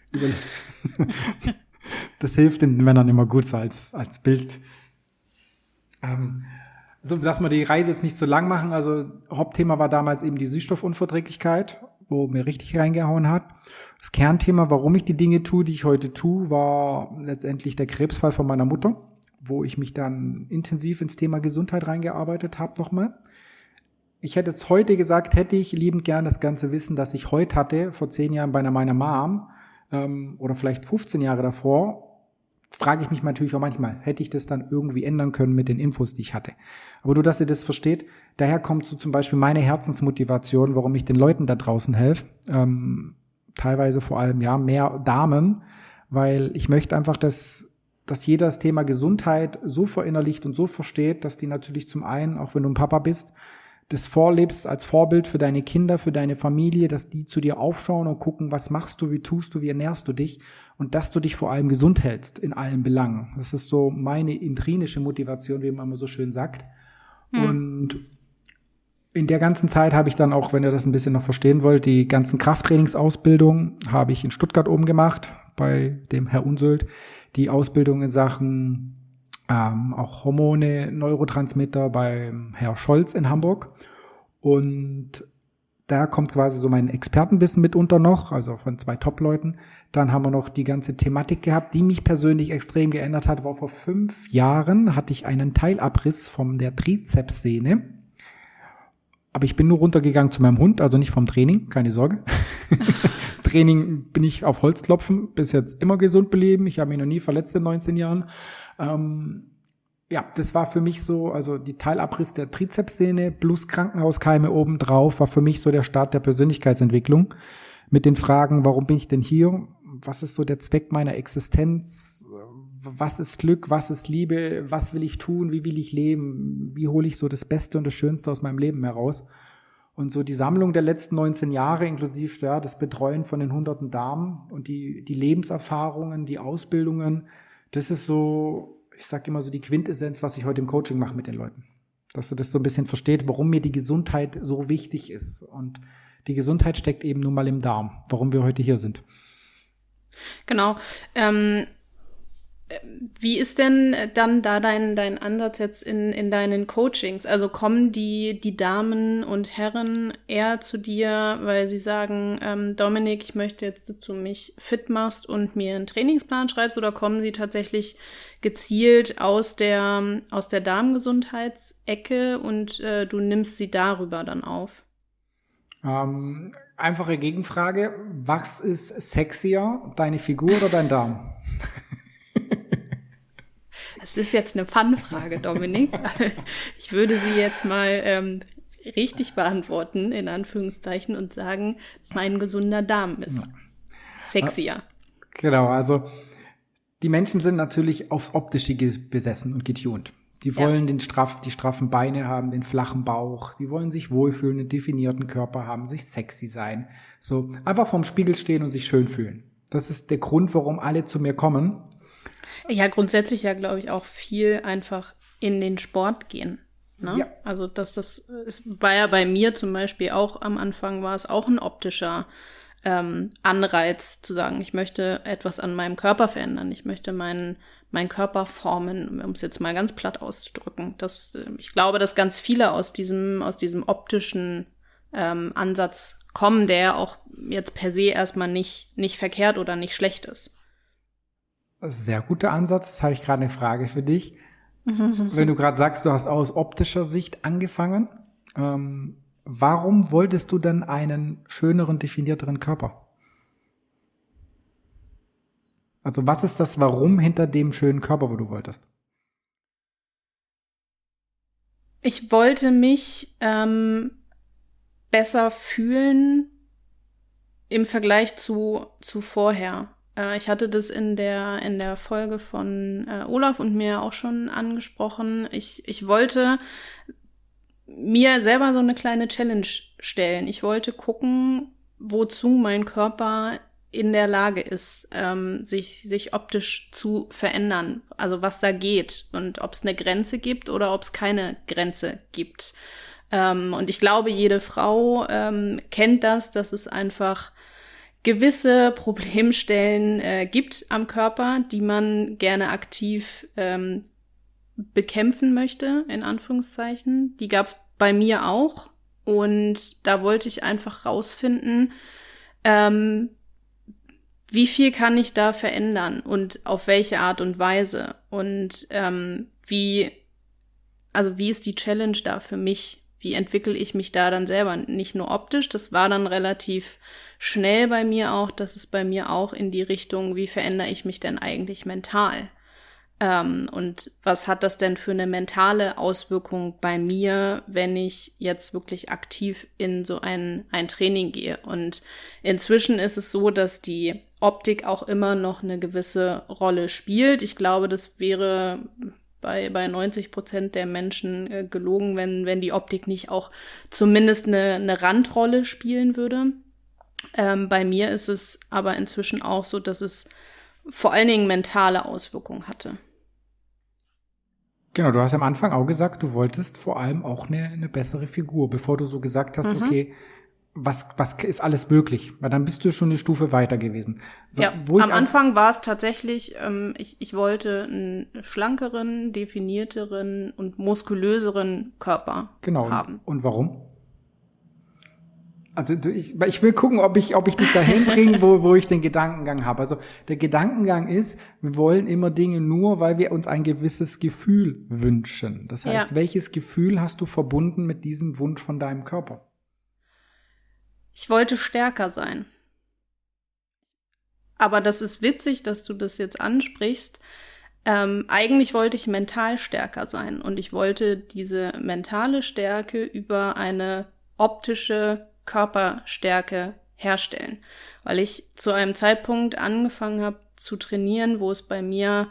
[SPEAKER 2] Das hilft den Männern immer gut so als, als Bild. Ähm, so, dass wir die Reise jetzt nicht so lang machen. Also Hauptthema war damals eben die Süßstoffunverträglichkeit. wo mir richtig reingehauen hat. Das Kernthema, warum ich die Dinge tue, die ich heute tue, war letztendlich der Krebsfall von meiner Mutter, wo ich mich dann intensiv ins Thema Gesundheit reingearbeitet habe nochmal. Ich hätte jetzt heute gesagt, hätte ich liebend gern das ganze Wissen, das ich heute hatte, vor zehn Jahren bei meiner Mom ähm, oder vielleicht fünfzehn Jahre davor, frage ich mich natürlich auch manchmal, hätte ich das dann irgendwie ändern können mit den Infos, die ich hatte. Aber nur, dass ihr das versteht, daher kommt so zum Beispiel meine Herzensmotivation, warum ich den Leuten da draußen helfe, ähm, teilweise vor allem ja mehr Damen, weil ich möchte einfach, dass, dass jeder das Thema Gesundheit so verinnerlicht und so versteht, dass die natürlich zum einen, auch wenn du ein Papa bist, das vorlebst als Vorbild für deine Kinder, für deine Familie, dass die zu dir aufschauen und gucken, was machst du, wie tust du, wie ernährst du dich und dass du dich vor allem gesund hältst in allen Belangen. Das ist so meine intrinsische Motivation, wie man immer so schön sagt. Hm. Und in der ganzen Zeit habe ich dann auch, wenn ihr das ein bisschen noch verstehen wollt, die ganzen Krafttrainingsausbildungen habe ich in Stuttgart oben gemacht, bei dem Herr Unsöld. Die Ausbildung in Sachen Ähm, auch Hormone, Neurotransmitter beim Herr Scholz in Hamburg. Und da kommt quasi so mein Expertenwissen mitunter noch, also von zwei Top-Leuten. Dann haben wir noch die ganze Thematik gehabt, die mich persönlich extrem geändert hat. War vor fünf Jahren hatte ich einen Teilabriss von der Trizepssehne. Aber ich bin nur runtergegangen zu meinem Hund, also nicht vom Training, keine Sorge. Training bin ich auf Holz klopfen, bis jetzt immer gesund beleben. Ich habe mich noch nie verletzt in neunzehn Jahren. Ähm, ja, das war für mich so, also die Teilabriss der Trizepssehne plus Krankenhauskeime obendrauf war für mich so der Start der Persönlichkeitsentwicklung mit den Fragen, warum bin ich denn hier? Was ist so der Zweck meiner Existenz? Was ist Glück? Was ist Liebe? Was will ich tun? Wie will ich leben? Wie hole ich so das Beste und das Schönste aus meinem Leben heraus? Und so die Sammlung der letzten neunzehn Jahre, inklusive ja, das Betreuen von den hunderten Damen und die, die Lebenserfahrungen, die Ausbildungen, das ist so, ich sage immer so die Quintessenz, was ich heute im Coaching mache mit den Leuten. Dass du das so ein bisschen versteht, warum mir die Gesundheit so wichtig ist. Und die Gesundheit steckt eben nun mal im Darm, warum wir heute hier sind.
[SPEAKER 1] Genau. Ähm, wie ist denn dann da dein, dein Ansatz jetzt in, in deinen Coachings? Also kommen die, die Damen und Herren eher zu dir, weil sie sagen, ähm, Dominik, ich möchte jetzt, dass du mich fit machst und mir einen Trainingsplan schreibst, oder kommen sie tatsächlich gezielt aus der, aus der Darmgesundheitsecke und äh, du nimmst sie darüber dann auf?
[SPEAKER 2] Ähm, einfache Gegenfrage. Was ist sexier, deine Figur oder dein Darm?
[SPEAKER 1] Das ist jetzt eine Fun-Frage, Dominik. Ich würde sie jetzt mal ähm, richtig beantworten, in Anführungszeichen, und sagen, mein gesunder Darm ist ja sexier.
[SPEAKER 2] Genau, also die Menschen sind natürlich aufs Optische besessen und getunt. Die wollen ja. den straff, die straffen Beine haben, den flachen Bauch. Die wollen sich wohlfühlen, einen definierten Körper haben, sich sexy sein. So einfach vorm Spiegel stehen und sich schön fühlen. Das ist der Grund, warum alle zu mir kommen.
[SPEAKER 1] Ja, grundsätzlich ja, glaube ich, auch viel einfach in den Sport gehen. Ne? Ja. Also dass das ist, war ja bei mir zum Beispiel auch am Anfang, war es auch ein optischer ähm, Anreiz zu sagen, ich möchte etwas an meinem Körper verändern, ich möchte meinen meinen Körper formen, um es jetzt mal ganz platt auszudrücken. Das, ich glaube, dass ganz viele aus diesem aus diesem optischen ähm, Ansatz kommen, der auch jetzt per se erstmal nicht nicht verkehrt oder nicht schlecht ist.
[SPEAKER 2] Sehr guter Ansatz. Jetzt habe ich gerade eine Frage für dich. Wenn du gerade sagst, du hast aus optischer Sicht angefangen, ähm, warum wolltest du denn einen schöneren, definierteren Körper? Also was ist das Warum hinter dem schönen Körper, wo du wolltest?
[SPEAKER 1] Ich wollte mich ähm, besser fühlen im Vergleich zu, zu vorher. Ich hatte das in der in der Folge von äh, Olaf und mir auch schon angesprochen. Ich ich wollte mir selber so eine kleine Challenge stellen. Ich wollte gucken, wozu mein Körper in der Lage ist, ähm, sich sich optisch zu verändern. Also was da geht und ob es eine Grenze gibt oder ob es keine Grenze gibt. Ähm, und ich glaube, jede Frau ähm, kennt das, dass es einfach gewisse Problemstellen äh, gibt am Körper, die man gerne aktiv ähm, bekämpfen möchte, in Anführungszeichen. Die gab es bei mir auch. Und da wollte ich einfach rausfinden, ähm, wie viel kann ich da verändern und auf welche Art und Weise? Und ähm, wie, also wie ist die Challenge da für mich? Wie entwickle ich mich da dann selber? Nicht nur optisch, das war dann relativ schnell bei mir auch, dass es bei mir auch in die Richtung, wie verändere ich mich denn eigentlich mental? Ähm, und was hat das denn für eine mentale Auswirkung bei mir, wenn ich jetzt wirklich aktiv in so ein, ein Training gehe? Und inzwischen ist es so, dass die Optik auch immer noch eine gewisse Rolle spielt. Ich glaube, das wäre bei, bei neunzig Prozent der Menschen äh, gelogen, wenn, wenn die Optik nicht auch zumindest eine, eine Randrolle spielen würde. Ähm, bei mir ist es aber inzwischen auch so, dass es vor allen Dingen mentale Auswirkungen hatte.
[SPEAKER 2] Genau, du hast am Anfang auch gesagt, du wolltest vor allem auch eine, eine bessere Figur, bevor du so gesagt hast, mhm. okay, was, was ist alles möglich? Weil dann bist du schon eine Stufe weiter gewesen.
[SPEAKER 1] So, ja, wo am Anfang war es tatsächlich, ähm, ich, ich wollte einen schlankeren, definierteren und muskulöseren Körper
[SPEAKER 2] genau.
[SPEAKER 1] haben.
[SPEAKER 2] Und, und warum? Also ich, ich will gucken, ob ich, ob ich dich dahin bringe, wo, wo ich den Gedankengang habe. Also der Gedankengang ist, wir wollen immer Dinge nur, weil wir uns ein gewisses Gefühl wünschen. Das heißt, ja. welches Gefühl hast du verbunden mit diesem Wunsch von deinem Körper?
[SPEAKER 1] Ich wollte stärker sein. Aber das ist witzig, dass du das jetzt ansprichst. Ähm, eigentlich wollte ich mental stärker sein. Und ich wollte diese mentale Stärke über eine optische Körperstärke herstellen, weil ich zu einem Zeitpunkt angefangen habe zu trainieren, wo es bei mir,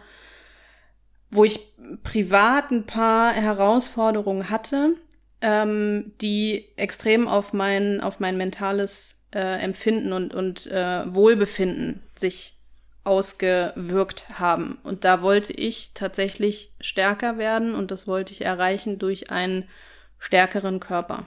[SPEAKER 1] wo ich privat ein paar Herausforderungen hatte, ähm, die extrem auf mein auf mein mentales äh, Empfinden und und äh, Wohlbefinden sich ausgewirkt haben. Und da wollte ich tatsächlich stärker werden und das wollte ich erreichen durch einen stärkeren Körper.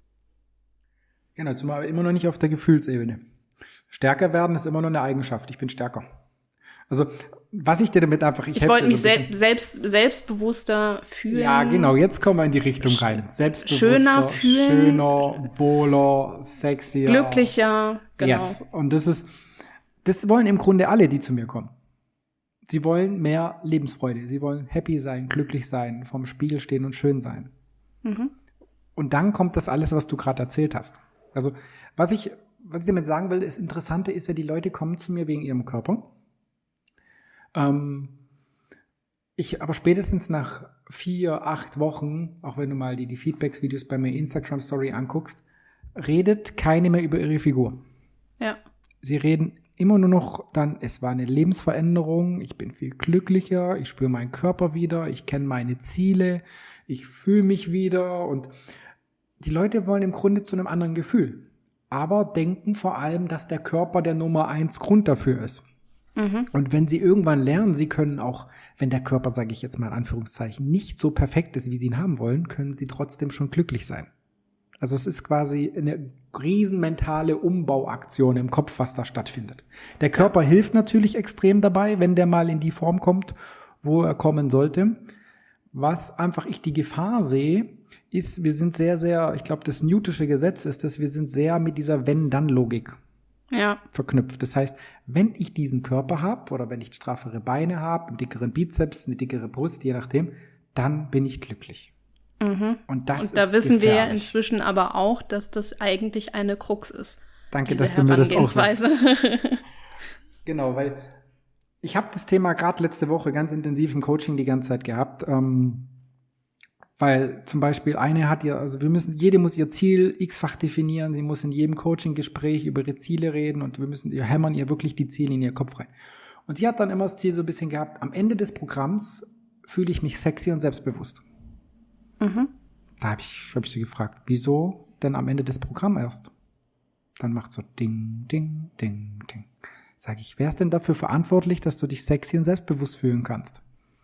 [SPEAKER 2] Genau, zumal immer noch nicht auf der Gefühlsebene. Stärker werden ist immer noch eine Eigenschaft. Ich bin stärker. Also, was ich dir damit einfach...
[SPEAKER 1] Ich, ich wollte mich so sel- selbst, selbstbewusster fühlen.
[SPEAKER 2] Ja, genau, jetzt kommen wir in die Richtung rein. Selbstbewusster,
[SPEAKER 1] schöner fühlen.
[SPEAKER 2] Schöner, wohler, sexier.
[SPEAKER 1] Glücklicher, genau.
[SPEAKER 2] Yes. Und das ist, das wollen im Grunde alle, die zu mir kommen. Sie wollen mehr Lebensfreude. Sie wollen happy sein, glücklich sein, vorm Spiegel stehen und schön sein. Mhm. Und dann kommt das alles, was du gerade erzählt hast. Also, was ich, was ich damit sagen will, das Interessante ist ja, die Leute kommen zu mir wegen ihrem Körper. Ähm, ich, aber spätestens nach vier, acht Wochen, auch wenn du mal die, die Feedbacks-Videos bei mir Instagram-Story anguckst, redet keine mehr über ihre Figur.
[SPEAKER 1] Ja.
[SPEAKER 2] Sie reden immer nur noch dann, es war eine Lebensveränderung, ich bin viel glücklicher, ich spüre meinen Körper wieder, ich kenne meine Ziele, ich fühle mich wieder und die Leute wollen im Grunde zu einem anderen Gefühl, aber denken vor allem, dass der Körper der Nummer eins Grund dafür ist. Mhm. Und wenn sie irgendwann lernen, sie können auch, wenn der Körper, sage ich jetzt mal in Anführungszeichen, nicht so perfekt ist, wie sie ihn haben wollen, können sie trotzdem schon glücklich sein. Also es ist quasi eine riesen mentale Umbauaktion im Kopf, was da stattfindet. Der Körper hilft natürlich extrem dabei, wenn der mal in die Form kommt, wo er kommen sollte. Was einfach ich die Gefahr sehe, ist, wir sind sehr, sehr, ich glaube, das Newtische Gesetz ist, dass wir sind sehr mit dieser Wenn-Dann-Logik
[SPEAKER 1] ja.
[SPEAKER 2] verknüpft. Das heißt, wenn ich diesen Körper habe oder wenn ich straffere Beine habe, einen dickeren Bizeps, eine dickere Brust, je nachdem, dann bin ich glücklich.
[SPEAKER 1] Mhm.
[SPEAKER 2] Und das
[SPEAKER 1] Und da
[SPEAKER 2] ist
[SPEAKER 1] wissen
[SPEAKER 2] gefährlich.
[SPEAKER 1] wir ja inzwischen aber auch, dass das eigentlich eine Krux ist.
[SPEAKER 2] Danke, dass du mir das auch sagst. Genau, weil ich habe das Thema gerade letzte Woche ganz intensiv im Coaching die ganze Zeit gehabt, ähm, weil zum Beispiel eine hat ja, also wir müssen, jede muss ihr Ziel x-fach definieren, sie muss in jedem Coaching-Gespräch über ihre Ziele reden und wir müssen, wir hämmern ihr wirklich die Ziele in ihr Kopf rein. Und sie hat dann immer das Ziel so ein bisschen gehabt, am Ende des Programms fühle ich mich sexy und selbstbewusst. Mhm. Da habe ich, hab ich sie gefragt, wieso denn am Ende des Programms erst? Dann macht so Ding, Ding, Ding, Ding. Sag ich, wer ist denn dafür verantwortlich, dass du dich sexy und selbstbewusst fühlen kannst?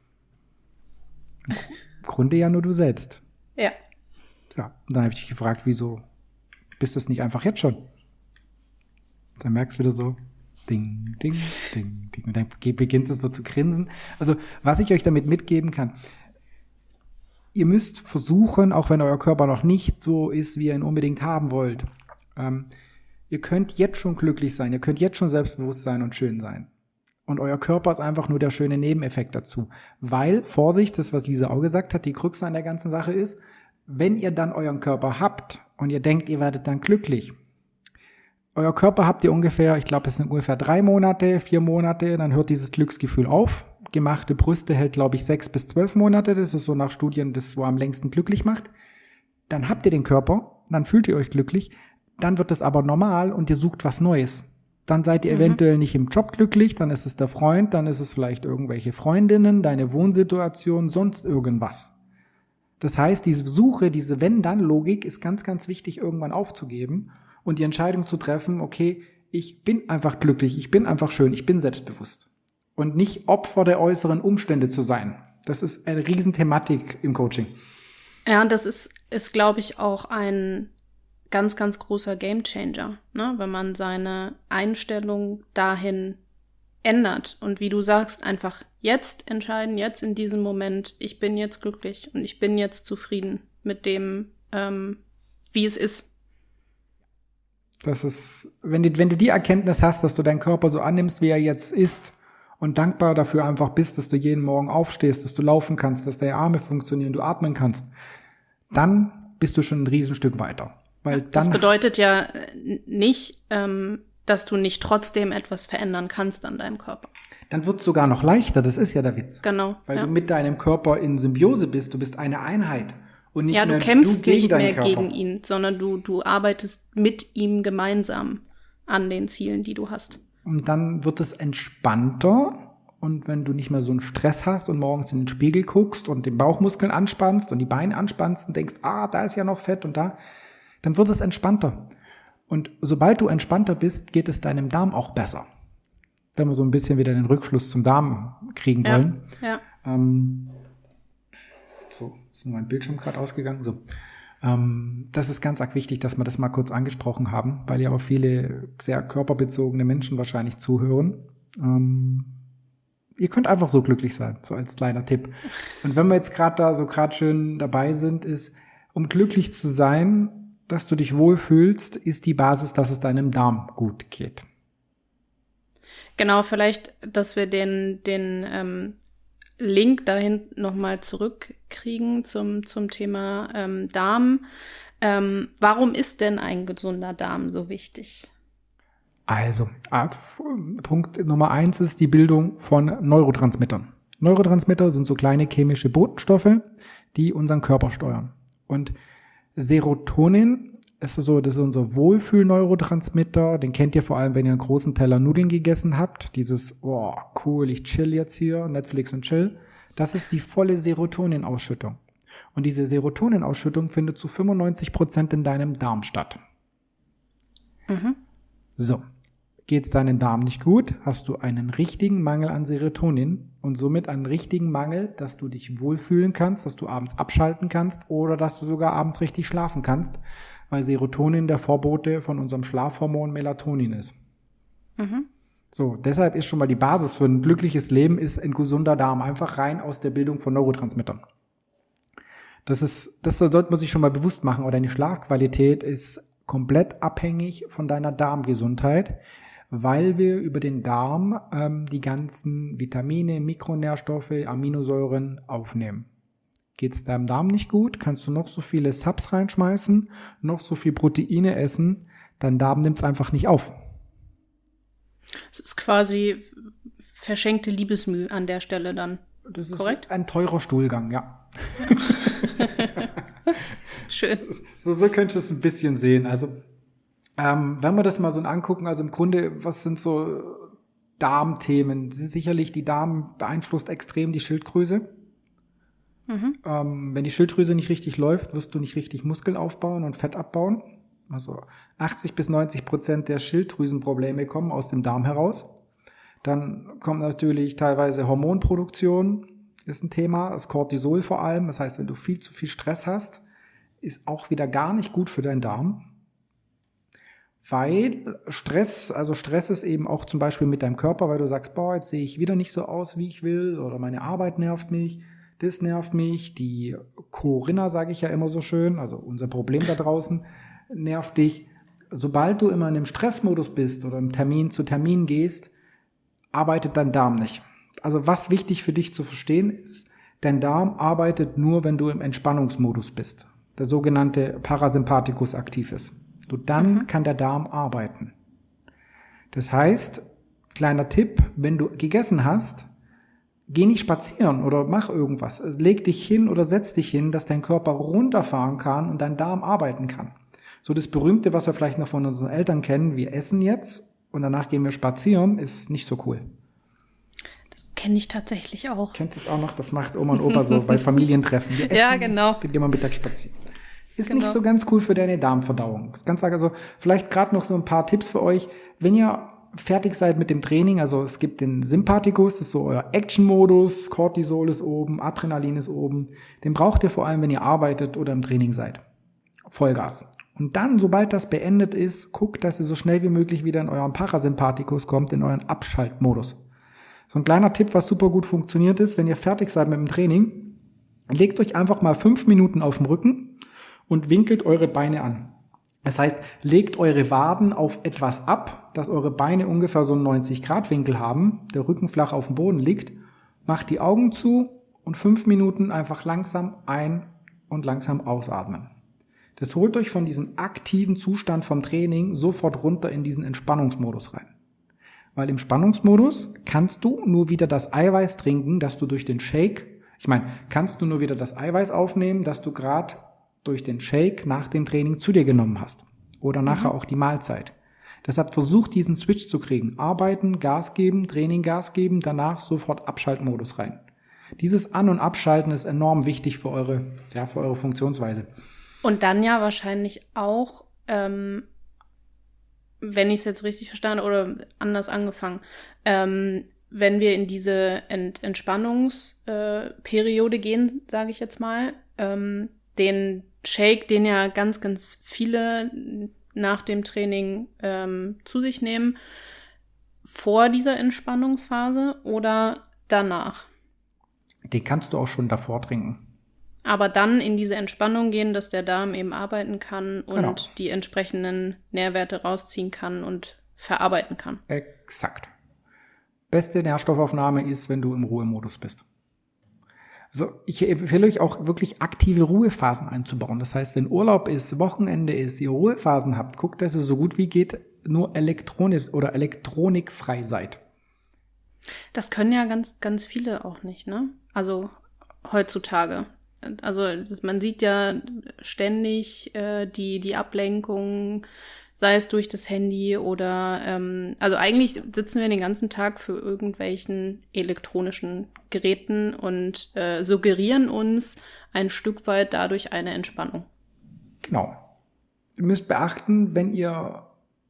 [SPEAKER 2] Im Grunde ja nur du selbst.
[SPEAKER 1] Ja.
[SPEAKER 2] Ja, und dann habe ich dich gefragt, wieso bist du es nicht einfach jetzt schon? Dann merkst du wieder so, Ding, Ding, Ding, Ding. Und dann beginnst du so zu grinsen. Also, was ich euch damit mitgeben kann, ihr müsst versuchen, auch wenn euer Körper noch nicht so ist, wie ihr ihn unbedingt haben wollt, ähm, ihr könnt jetzt schon glücklich sein, ihr könnt jetzt schon selbstbewusst sein und schön sein. Und euer Körper ist einfach nur der schöne Nebeneffekt dazu. Weil, Vorsicht, das, was Lisa auch gesagt hat, die Krux an der ganzen Sache ist, wenn ihr dann euren Körper habt und ihr denkt, ihr werdet dann glücklich, euer Körper habt ihr ungefähr, ich glaube, es sind ungefähr drei Monate, vier Monate, dann hört dieses Glücksgefühl auf. Gemachte Brüste hält, glaube ich, sechs bis zwölf Monate. Das ist so nach Studien das, wo am längsten glücklich macht. Dann habt ihr den Körper, dann fühlt ihr euch glücklich. Dann wird es aber normal und ihr sucht was Neues. Dann seid ihr mhm. eventuell nicht im Job glücklich, dann ist es der Freund, dann ist es vielleicht irgendwelche Freundinnen, deine Wohnsituation, sonst irgendwas. Das heißt, diese Suche, diese Wenn-Dann-Logik ist ganz, ganz wichtig, irgendwann aufzugeben und die Entscheidung zu treffen, okay, ich bin einfach glücklich, ich bin einfach schön, ich bin selbstbewusst. Und nicht Opfer der äußeren Umstände zu sein. Das ist eine Riesenthematik im Coaching.
[SPEAKER 1] Ja, und das ist, ist glaube ich, auch ein ganz, ganz großer Gamechanger, ne? Wenn man seine Einstellung dahin ändert. Und wie du sagst, einfach jetzt entscheiden, jetzt in diesem Moment, ich bin jetzt glücklich und ich bin jetzt zufrieden mit dem, ähm, wie es ist.
[SPEAKER 2] Das ist, wenn du, wenn du die Erkenntnis hast, dass du deinen Körper so annimmst, wie er jetzt ist, und dankbar dafür einfach bist, dass du jeden Morgen aufstehst, dass du laufen kannst, dass deine Arme funktionieren, du atmen kannst, dann bist du schon ein Riesenstück weiter. Weil dann
[SPEAKER 1] das bedeutet ja nicht, ähm, dass du nicht trotzdem etwas verändern kannst an deinem Körper.
[SPEAKER 2] Dann wird es sogar noch leichter, das ist ja der Witz.
[SPEAKER 1] Genau.
[SPEAKER 2] Weil
[SPEAKER 1] ja.
[SPEAKER 2] du mit deinem Körper in Symbiose bist, du bist eine Einheit. Und nicht
[SPEAKER 1] ja, du
[SPEAKER 2] mehr
[SPEAKER 1] kämpfst
[SPEAKER 2] du gegen
[SPEAKER 1] nicht mehr
[SPEAKER 2] Körper.
[SPEAKER 1] gegen ihn, sondern du, du arbeitest mit ihm gemeinsam an den Zielen, die du hast.
[SPEAKER 2] Und dann wird es entspannter. Und wenn du nicht mehr so einen Stress hast und morgens in den Spiegel guckst und den Bauchmuskeln anspannst und die Beine anspannst und denkst, ah, da ist ja noch Fett und da, dann wird es entspannter. Und sobald du entspannter bist, geht es deinem Darm auch besser. Wenn wir so ein bisschen wieder den Rückfluss zum Darm kriegen wollen.
[SPEAKER 1] Ja, ja.
[SPEAKER 2] Ähm, so, ist nur mein Bildschirm gerade ausgegangen. So. Ähm, das ist ganz arg wichtig, dass wir das mal kurz angesprochen haben, weil ja auch viele sehr körperbezogene Menschen wahrscheinlich zuhören. Ähm, ihr könnt einfach so glücklich sein, so als kleiner Tipp. Und wenn wir jetzt gerade da so gerade schön dabei sind, ist, um glücklich zu sein, dass du dich wohlfühlst, ist die Basis, dass es deinem Darm gut geht.
[SPEAKER 1] Genau, vielleicht, dass wir den, den ähm, Link dahin nochmal zurückkriegen zum, zum Thema ähm, Darm. Ähm, warum ist denn ein gesunder Darm so wichtig?
[SPEAKER 2] Also, Punkt Nummer eins ist die Bildung von Neurotransmittern. Neurotransmitter sind so kleine chemische Botenstoffe, die unseren Körper steuern. Und Serotonin ist so, das ist unser Wohlfühl-Neurotransmitter. Den kennt ihr vor allem, wenn ihr einen großen Teller Nudeln gegessen habt. Dieses, oh, cool, ich chill jetzt hier, Netflix und chill. Das ist die volle Serotoninausschüttung. Und diese Serotoninausschüttung findet zu fünfundneunzig Prozent in deinem Darm statt.
[SPEAKER 1] Mhm.
[SPEAKER 2] So, geht's deinem Darm nicht gut, hast du einen richtigen Mangel an Serotonin und somit einen richtigen Mangel, dass du dich wohlfühlen kannst, dass du abends abschalten kannst oder dass du sogar abends richtig schlafen kannst, weil Serotonin der Vorbote von unserem Schlafhormon Melatonin ist.
[SPEAKER 1] Mhm.
[SPEAKER 2] So, deshalb ist schon mal die Basis für ein glückliches Leben ist ein gesunder Darm, einfach rein aus der Bildung von Neurotransmittern. Das ist, das sollte man sich schon mal bewusst machen, oder deine Schlafqualität ist komplett abhängig von deiner Darmgesundheit, weil wir über den Darm ähm, die ganzen Vitamine, Mikronährstoffe, Aminosäuren aufnehmen. Geht es deinem Darm nicht gut, kannst du noch so viele Subs reinschmeißen, noch so viel Proteine essen, dein Darm nimmt es einfach nicht auf.
[SPEAKER 1] Es ist quasi verschenkte Liebesmüh an der Stelle dann.
[SPEAKER 2] Das ist
[SPEAKER 1] korrekt?
[SPEAKER 2] Ein teurer Stuhlgang, ja.
[SPEAKER 1] Schön.
[SPEAKER 2] So, so könntest du es ein bisschen sehen. Also, ähm, wenn wir das mal so angucken, also im Grunde, was sind so Darmthemen? Sicherlich, die Darm beeinflusst extrem die Schilddrüse. Mhm. Ähm, wenn die Schilddrüse nicht richtig läuft, wirst du nicht richtig Muskeln aufbauen und Fett abbauen. Also achtzig bis neunzig Prozent der Schilddrüsenprobleme kommen aus dem Darm heraus. Dann kommt natürlich teilweise Hormonproduktion, ist ein Thema, das Cortisol vor allem. Das heißt, wenn du viel zu viel Stress hast, ist auch wieder gar nicht gut für deinen Darm. Weil Stress, also Stress ist eben auch zum Beispiel mit deinem Körper, weil du sagst, boah, jetzt sehe ich wieder nicht so aus, wie ich will, oder meine Arbeit nervt mich. das nervt mich, die Corinna, sage ich ja immer so schön, also unser Problem da draußen, nervt dich. Sobald du immer in einem Stressmodus bist oder im Termin zu Termin gehst, arbeitet dein Darm nicht. Also was wichtig für dich zu verstehen ist, dein Darm arbeitet nur, wenn du im Entspannungsmodus bist. Der sogenannte Parasympathikus aktiv ist. So, dann mhm. kann der Darm arbeiten. Das heißt, kleiner Tipp, wenn du gegessen hast, geh nicht spazieren oder mach irgendwas. Leg dich hin oder setz dich hin, dass dein Körper runterfahren kann und dein Darm arbeiten kann. So das Berühmte, was wir vielleicht noch von unseren Eltern kennen, wir essen jetzt und danach gehen wir spazieren, ist nicht so cool.
[SPEAKER 1] Das kenne ich tatsächlich auch.
[SPEAKER 2] Kennt es auch noch? Das macht Oma und Opa so bei Familientreffen. Wir essen,
[SPEAKER 1] ja, genau.
[SPEAKER 2] Dann gehen wir mittags spazieren. Ist
[SPEAKER 1] genau.
[SPEAKER 2] nicht so ganz cool für deine Darmverdauung. Das ganz also vielleicht gerade noch so ein paar Tipps für euch. Wenn ihr fertig seid mit dem Training, also es gibt den Sympathikus, das ist so euer Action-Modus, Cortisol ist oben, Adrenalin ist oben. Den braucht ihr vor allem, wenn ihr arbeitet oder im Training seid. Vollgas. Und dann, sobald das beendet ist, guckt, dass ihr so schnell wie möglich wieder in euren Parasympathikus kommt, in euren Abschaltmodus. So ein kleiner Tipp, was super gut funktioniert ist, wenn ihr fertig seid mit dem Training, legt euch einfach mal fünf Minuten auf den Rücken und winkelt eure Beine an. Das heißt, legt eure Waden auf etwas ab, dass eure Beine ungefähr so einen neunzig Grad Winkel haben, der Rücken flach auf dem Boden liegt, macht die Augen zu und fünf Minuten einfach langsam ein- und langsam ausatmen. Das holt euch von diesem aktiven Zustand vom Training sofort runter in diesen Entspannungsmodus rein. Weil im Spannungsmodus kannst du nur wieder das Eiweiß trinken, das du durch den Shake, ich meine, kannst du nur wieder das Eiweiß aufnehmen, das du gerade durch den Shake nach dem Training zu dir genommen hast. Oder nachher mhm. auch die Mahlzeit. Deshalb versucht diesen Switch zu kriegen. Arbeiten, Gas geben, Training, Gas geben, danach sofort Abschaltmodus rein. Dieses An- und Abschalten ist enorm wichtig für eure, ja, für eure Funktionsweise.
[SPEAKER 1] Und dann ja wahrscheinlich auch, ähm, wenn ich es jetzt richtig verstanden oder anders angefangen, ähm, wenn wir in diese Ent- Entspannungsperiode äh, gehen, sage ich jetzt mal, ähm, den Shake, den ja ganz, ganz viele nach dem Training ähm, zu sich nehmen, vor dieser Entspannungsphase oder danach?
[SPEAKER 2] Den kannst du auch schon davor trinken.
[SPEAKER 1] Aber dann in diese Entspannung gehen, dass der Darm eben arbeiten kann und genau. die entsprechenden Nährwerte rausziehen kann und verarbeiten kann.
[SPEAKER 2] Exakt. Beste Nährstoffaufnahme ist, wenn du im Ruhemodus bist. Also ich empfehle euch auch wirklich aktive Ruhephasen einzubauen. Das heißt, wenn Urlaub ist, Wochenende ist, ihr Ruhephasen habt, guckt, dass ihr so gut wie geht nur Elektronik oder elektronikfrei seid.
[SPEAKER 1] Das können ja ganz, ganz viele auch nicht, ne? Also heutzutage. Also das, man sieht ja ständig äh, die, die Ablenkung, sei es durch das Handy oder, ähm, also eigentlich sitzen wir den ganzen Tag für irgendwelchen elektronischen Geräten und äh, suggerieren uns ein Stück weit dadurch eine Entspannung.
[SPEAKER 2] Genau. Ihr müsst beachten, wenn ihr,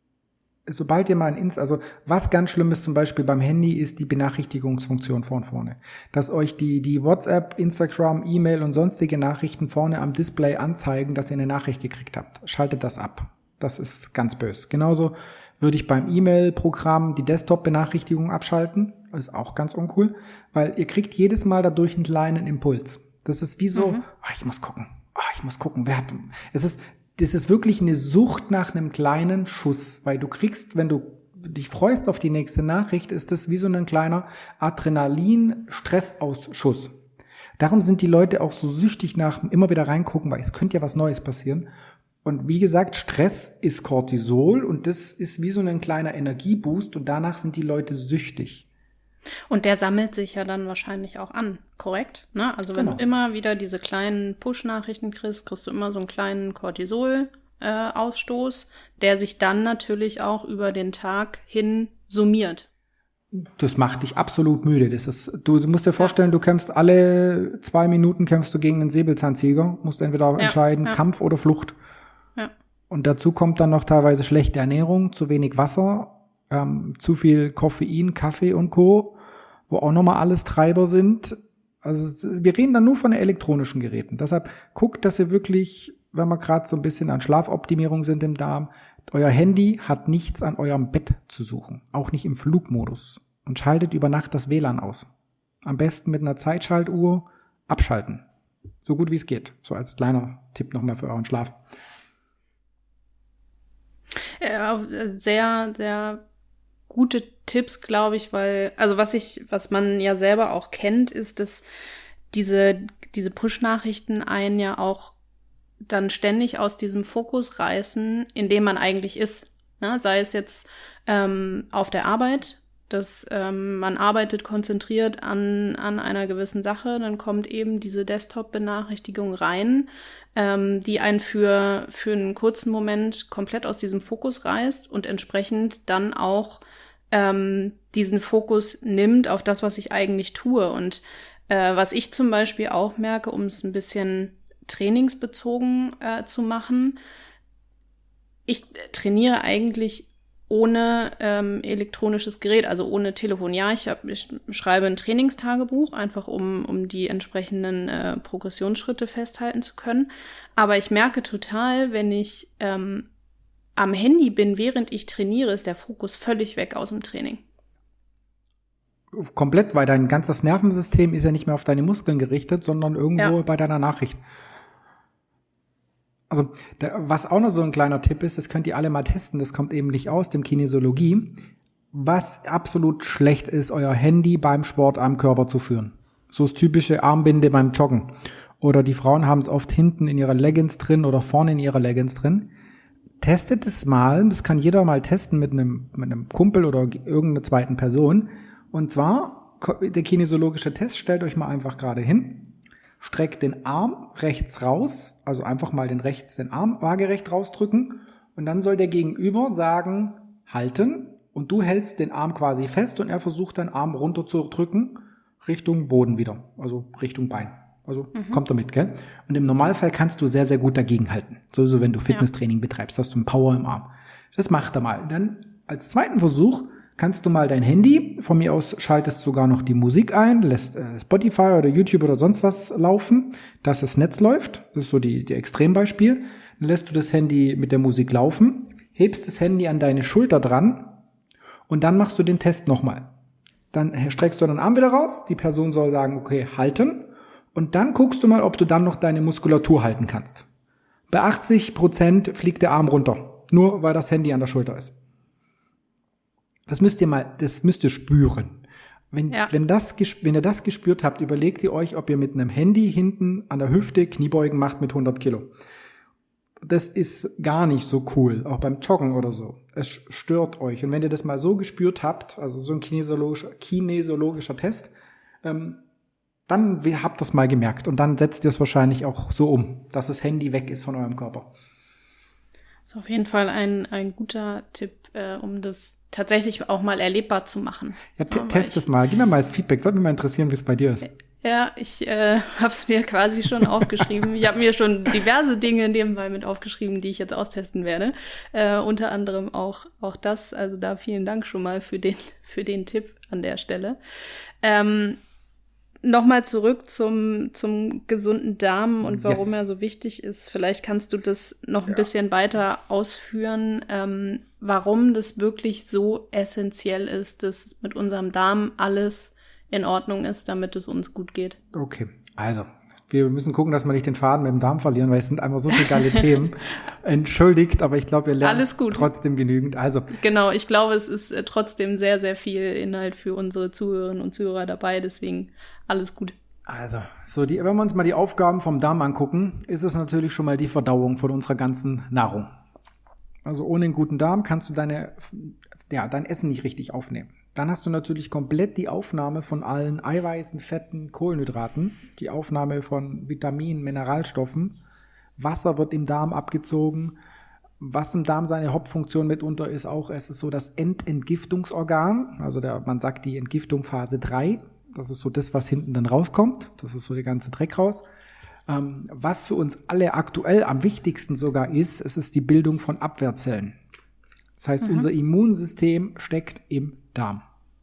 [SPEAKER 2] sobald ihr mal ein Ins, also was ganz schlimm ist zum Beispiel beim Handy, ist die Benachrichtigungsfunktion von vorne. Dass euch die, die WhatsApp, Instagram, E-Mail und sonstige Nachrichten vorne am Display anzeigen, dass ihr eine Nachricht gekriegt habt. Schaltet das ab. Das ist ganz böse. Genauso würde ich beim E-Mail-Programm die Desktop-Benachrichtigung abschalten. Das ist auch ganz uncool, weil ihr kriegt jedes Mal dadurch einen kleinen Impuls. Das ist wie so, mhm. oh, ich muss gucken, oh, ich muss gucken, wer hat, es ist, das ist wirklich eine Sucht nach einem kleinen Schuss, weil du kriegst, wenn du dich freust auf die nächste Nachricht, ist das wie so ein kleiner Adrenalin-Stressausschuss. Darum sind die Leute auch so süchtig nach immer wieder reingucken, weil es könnte ja was Neues passieren. Und wie gesagt, Stress ist Cortisol und das ist wie so ein kleiner Energieboost und danach sind die Leute süchtig.
[SPEAKER 1] Und der sammelt sich ja dann wahrscheinlich auch an, korrekt? Ne? Also wenn genau. du immer wieder diese kleinen Push-Nachrichten kriegst, kriegst du immer so einen kleinen Cortisol-Ausstoß, äh, der sich dann natürlich auch über den Tag hin summiert.
[SPEAKER 2] Das macht dich absolut müde. Das ist, du musst dir vorstellen, du kämpfst alle zwei Minuten kämpfst du gegen einen Säbelzahntiger, musst entweder ja, entscheiden, ja. Kampf oder Flucht.
[SPEAKER 1] Ja.
[SPEAKER 2] Und dazu kommt dann noch teilweise schlechte Ernährung, zu wenig Wasser, ähm, zu viel Koffein, Kaffee und Co., wo auch nochmal alles Treiber sind. Also wir reden dann nur von den elektronischen Geräten. Deshalb guckt, dass ihr wirklich, wenn wir gerade so ein bisschen an Schlafoptimierung sind im Darm, euer Handy hat nichts an eurem Bett zu suchen, auch nicht im Flugmodus. Und schaltet über Nacht das W L A N aus. Am besten mit einer Zeitschaltuhr abschalten. So gut wie es geht. So als kleiner Tipp nochmal für euren Schlaf.
[SPEAKER 1] Ja, sehr, sehr gute Tipps, glaube ich, weil, also was ich, was man ja selber auch kennt, ist, dass diese, diese Push-Nachrichten einen ja auch dann ständig aus diesem Fokus reißen, in dem man eigentlich ist. Ne? Sei es jetzt ähm, auf der Arbeit, dass ähm, man arbeitet konzentriert an, an einer gewissen Sache, dann kommt eben diese Desktop-Benachrichtigung rein, ähm, die einen für, für einen kurzen Moment komplett aus diesem Fokus reißt und entsprechend dann auch ähm, diesen Fokus nimmt auf das, was ich eigentlich tue. Und äh, was ich zum Beispiel auch merke, um es ein bisschen trainingsbezogen äh, zu machen, ich trainiere eigentlich ohne ähm, elektronisches Gerät, also ohne Telefon. Ja, ich, hab, ich schreibe ein Trainingstagebuch, einfach um, um die entsprechenden äh, Progressionsschritte festhalten zu können. Aber ich merke total, wenn ich ähm, am Handy bin, während ich trainiere, ist der Fokus völlig weg aus dem Training.
[SPEAKER 2] Komplett, weil dein ganzes Nervensystem ist ja nicht mehr auf deine Muskeln gerichtet, sondern irgendwo ja. bei deiner Nachricht. Also, da, was auch noch so ein kleiner Tipp ist, das könnt ihr alle mal testen, das kommt eben nicht aus dem Kinesiologie, was absolut schlecht ist, euer Handy beim Sport am Körper zu führen. So das typische Armbinde beim Joggen. Oder die Frauen haben es oft hinten in ihrer Leggings drin oder vorne in ihrer Leggings drin. Testet es mal, das kann jeder mal testen mit einem, mit einem Kumpel oder irgendeiner zweiten Person. Und zwar, der kinesiologische Test, stellt euch mal einfach gerade hin. Streckt den Arm rechts raus, also einfach mal den rechts den Arm waagerecht rausdrücken und dann soll der Gegenüber sagen, halten und du hältst den Arm quasi fest und er versucht deinen Arm runterzudrücken Richtung Boden wieder, also Richtung Bein. Also mhm. kommt damit, gell? Und im Normalfall kannst du sehr, sehr gut dagegenhalten. Sowieso, wenn du Fitnesstraining ja. betreibst, hast du einen Power im Arm. Das macht er mal. Dann als zweiten Versuch kannst du mal dein Handy, von mir aus schaltest sogar noch die Musik ein, lässt äh, Spotify oder YouTube oder sonst was laufen, dass das Netz läuft. Das ist so die, die Extrembeispiel. Dann lässt du das Handy mit der Musik laufen, hebst das Handy an deine Schulter dran und dann machst du den Test nochmal. Dann streckst du deinen Arm wieder raus, die Person soll sagen, okay, halten und dann guckst du mal, ob du dann noch deine Muskulatur halten kannst. Bei achtzig Prozent fliegt der Arm runter, nur weil das Handy an der Schulter ist. Das müsst ihr mal, das müsst ihr spüren. Wenn, ja. wenn, das, wenn ihr das gespürt habt, überlegt ihr euch, ob ihr mit einem Handy hinten an der Hüfte Kniebeugen macht mit hundert Kilo. Das ist gar nicht so cool, auch beim Joggen oder so. Es stört euch. Und wenn ihr das mal so gespürt habt, also so ein kinesiologischer, kinesiologischer Test, ähm, dann habt ihr es mal gemerkt. Und dann setzt ihr es wahrscheinlich auch so um, dass das Handy weg ist von eurem Körper.
[SPEAKER 1] Das ist auf jeden Fall ein, ein guter Tipp, äh, um das tatsächlich auch mal erlebbar zu machen.
[SPEAKER 2] Ja, t- ja, test es mal. Gib mir mal das Feedback. Würde mich mal interessieren, wie es bei dir ist.
[SPEAKER 1] Ja, ich äh, habe es mir quasi schon aufgeschrieben. Ich habe mir schon diverse Dinge nebenbei mit aufgeschrieben, die ich jetzt austesten werde. Äh, unter anderem auch auch das. Also da vielen Dank schon mal für den für den Tipp an der Stelle. Ähm, Nochmal zurück zum zum gesunden Darm und warum yes. er so wichtig ist. Vielleicht kannst du das noch ein ja. bisschen weiter ausführen, ähm, warum das wirklich so essentiell ist, dass mit unserem Darm alles in Ordnung ist, damit es uns gut geht.
[SPEAKER 2] Okay, also wir müssen gucken, dass wir nicht den Faden mit dem Darm verlieren, weil es sind einfach so viele geile Themen. Entschuldigt, aber ich glaube, wir lernen trotzdem genügend. Also
[SPEAKER 1] genau, ich glaube, es ist äh, trotzdem sehr, sehr viel Inhalt für unsere Zuhörerinnen und Zuhörer dabei, deswegen alles gut.
[SPEAKER 2] Also, so die, wenn wir uns mal die Aufgaben vom Darm angucken, ist es natürlich schon mal die Verdauung von unserer ganzen Nahrung. Also ohne einen guten Darm kannst du deine, ja, dein Essen nicht richtig aufnehmen. Dann hast du natürlich komplett die Aufnahme von allen Eiweißen, Fetten, Kohlenhydraten, die Aufnahme von Vitaminen, Mineralstoffen. Wasser wird im Darm abgezogen. Was im Darm seine Hauptfunktion mitunter ist, auch es ist so das Ententgiftungsorgan. Also der, man sagt die Entgiftung Phase drei. Das ist so das, was hinten dann rauskommt. Das ist so der ganze Dreck raus. Ähm, was für uns alle aktuell am wichtigsten sogar ist, es ist die Bildung von Abwehrzellen. Das heißt, mhm. unser Immunsystem steckt im Darm.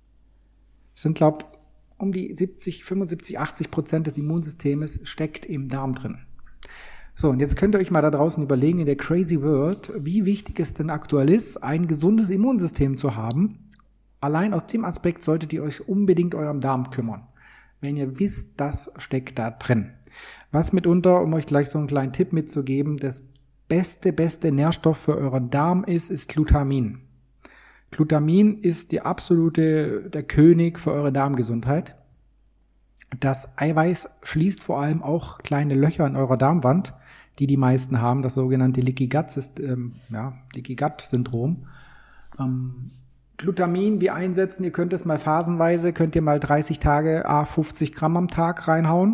[SPEAKER 2] Es sind, glaube ich, um die siebzig, fünfundsiebzig, achtzig Prozent des Immunsystems steckt im Darm drin. So, und jetzt könnt ihr euch mal da draußen überlegen, in der Crazy World, wie wichtig es denn aktuell ist, ein gesundes Immunsystem zu haben. Allein aus dem Aspekt solltet ihr euch unbedingt eurem Darm kümmern. wenn ihr wisst, das steckt da drin. Was mitunter, um euch gleich so einen kleinen Tipp mitzugeben, das beste, beste Nährstoff für euren Darm ist, ist Glutamin. Glutamin ist die absolute, der König für eure Darmgesundheit. Das Eiweiß schließt vor allem auch kleine Löcher in eurer Darmwand, die die meisten haben, das sogenannte Leaky Gut, ähm, ja, Leaky Gut Syndrom. Ähm, Glutamin, wie einsetzen, ihr könnt es mal phasenweise, könnt ihr mal dreißig Tage, a fünfzig Gramm am Tag reinhauen.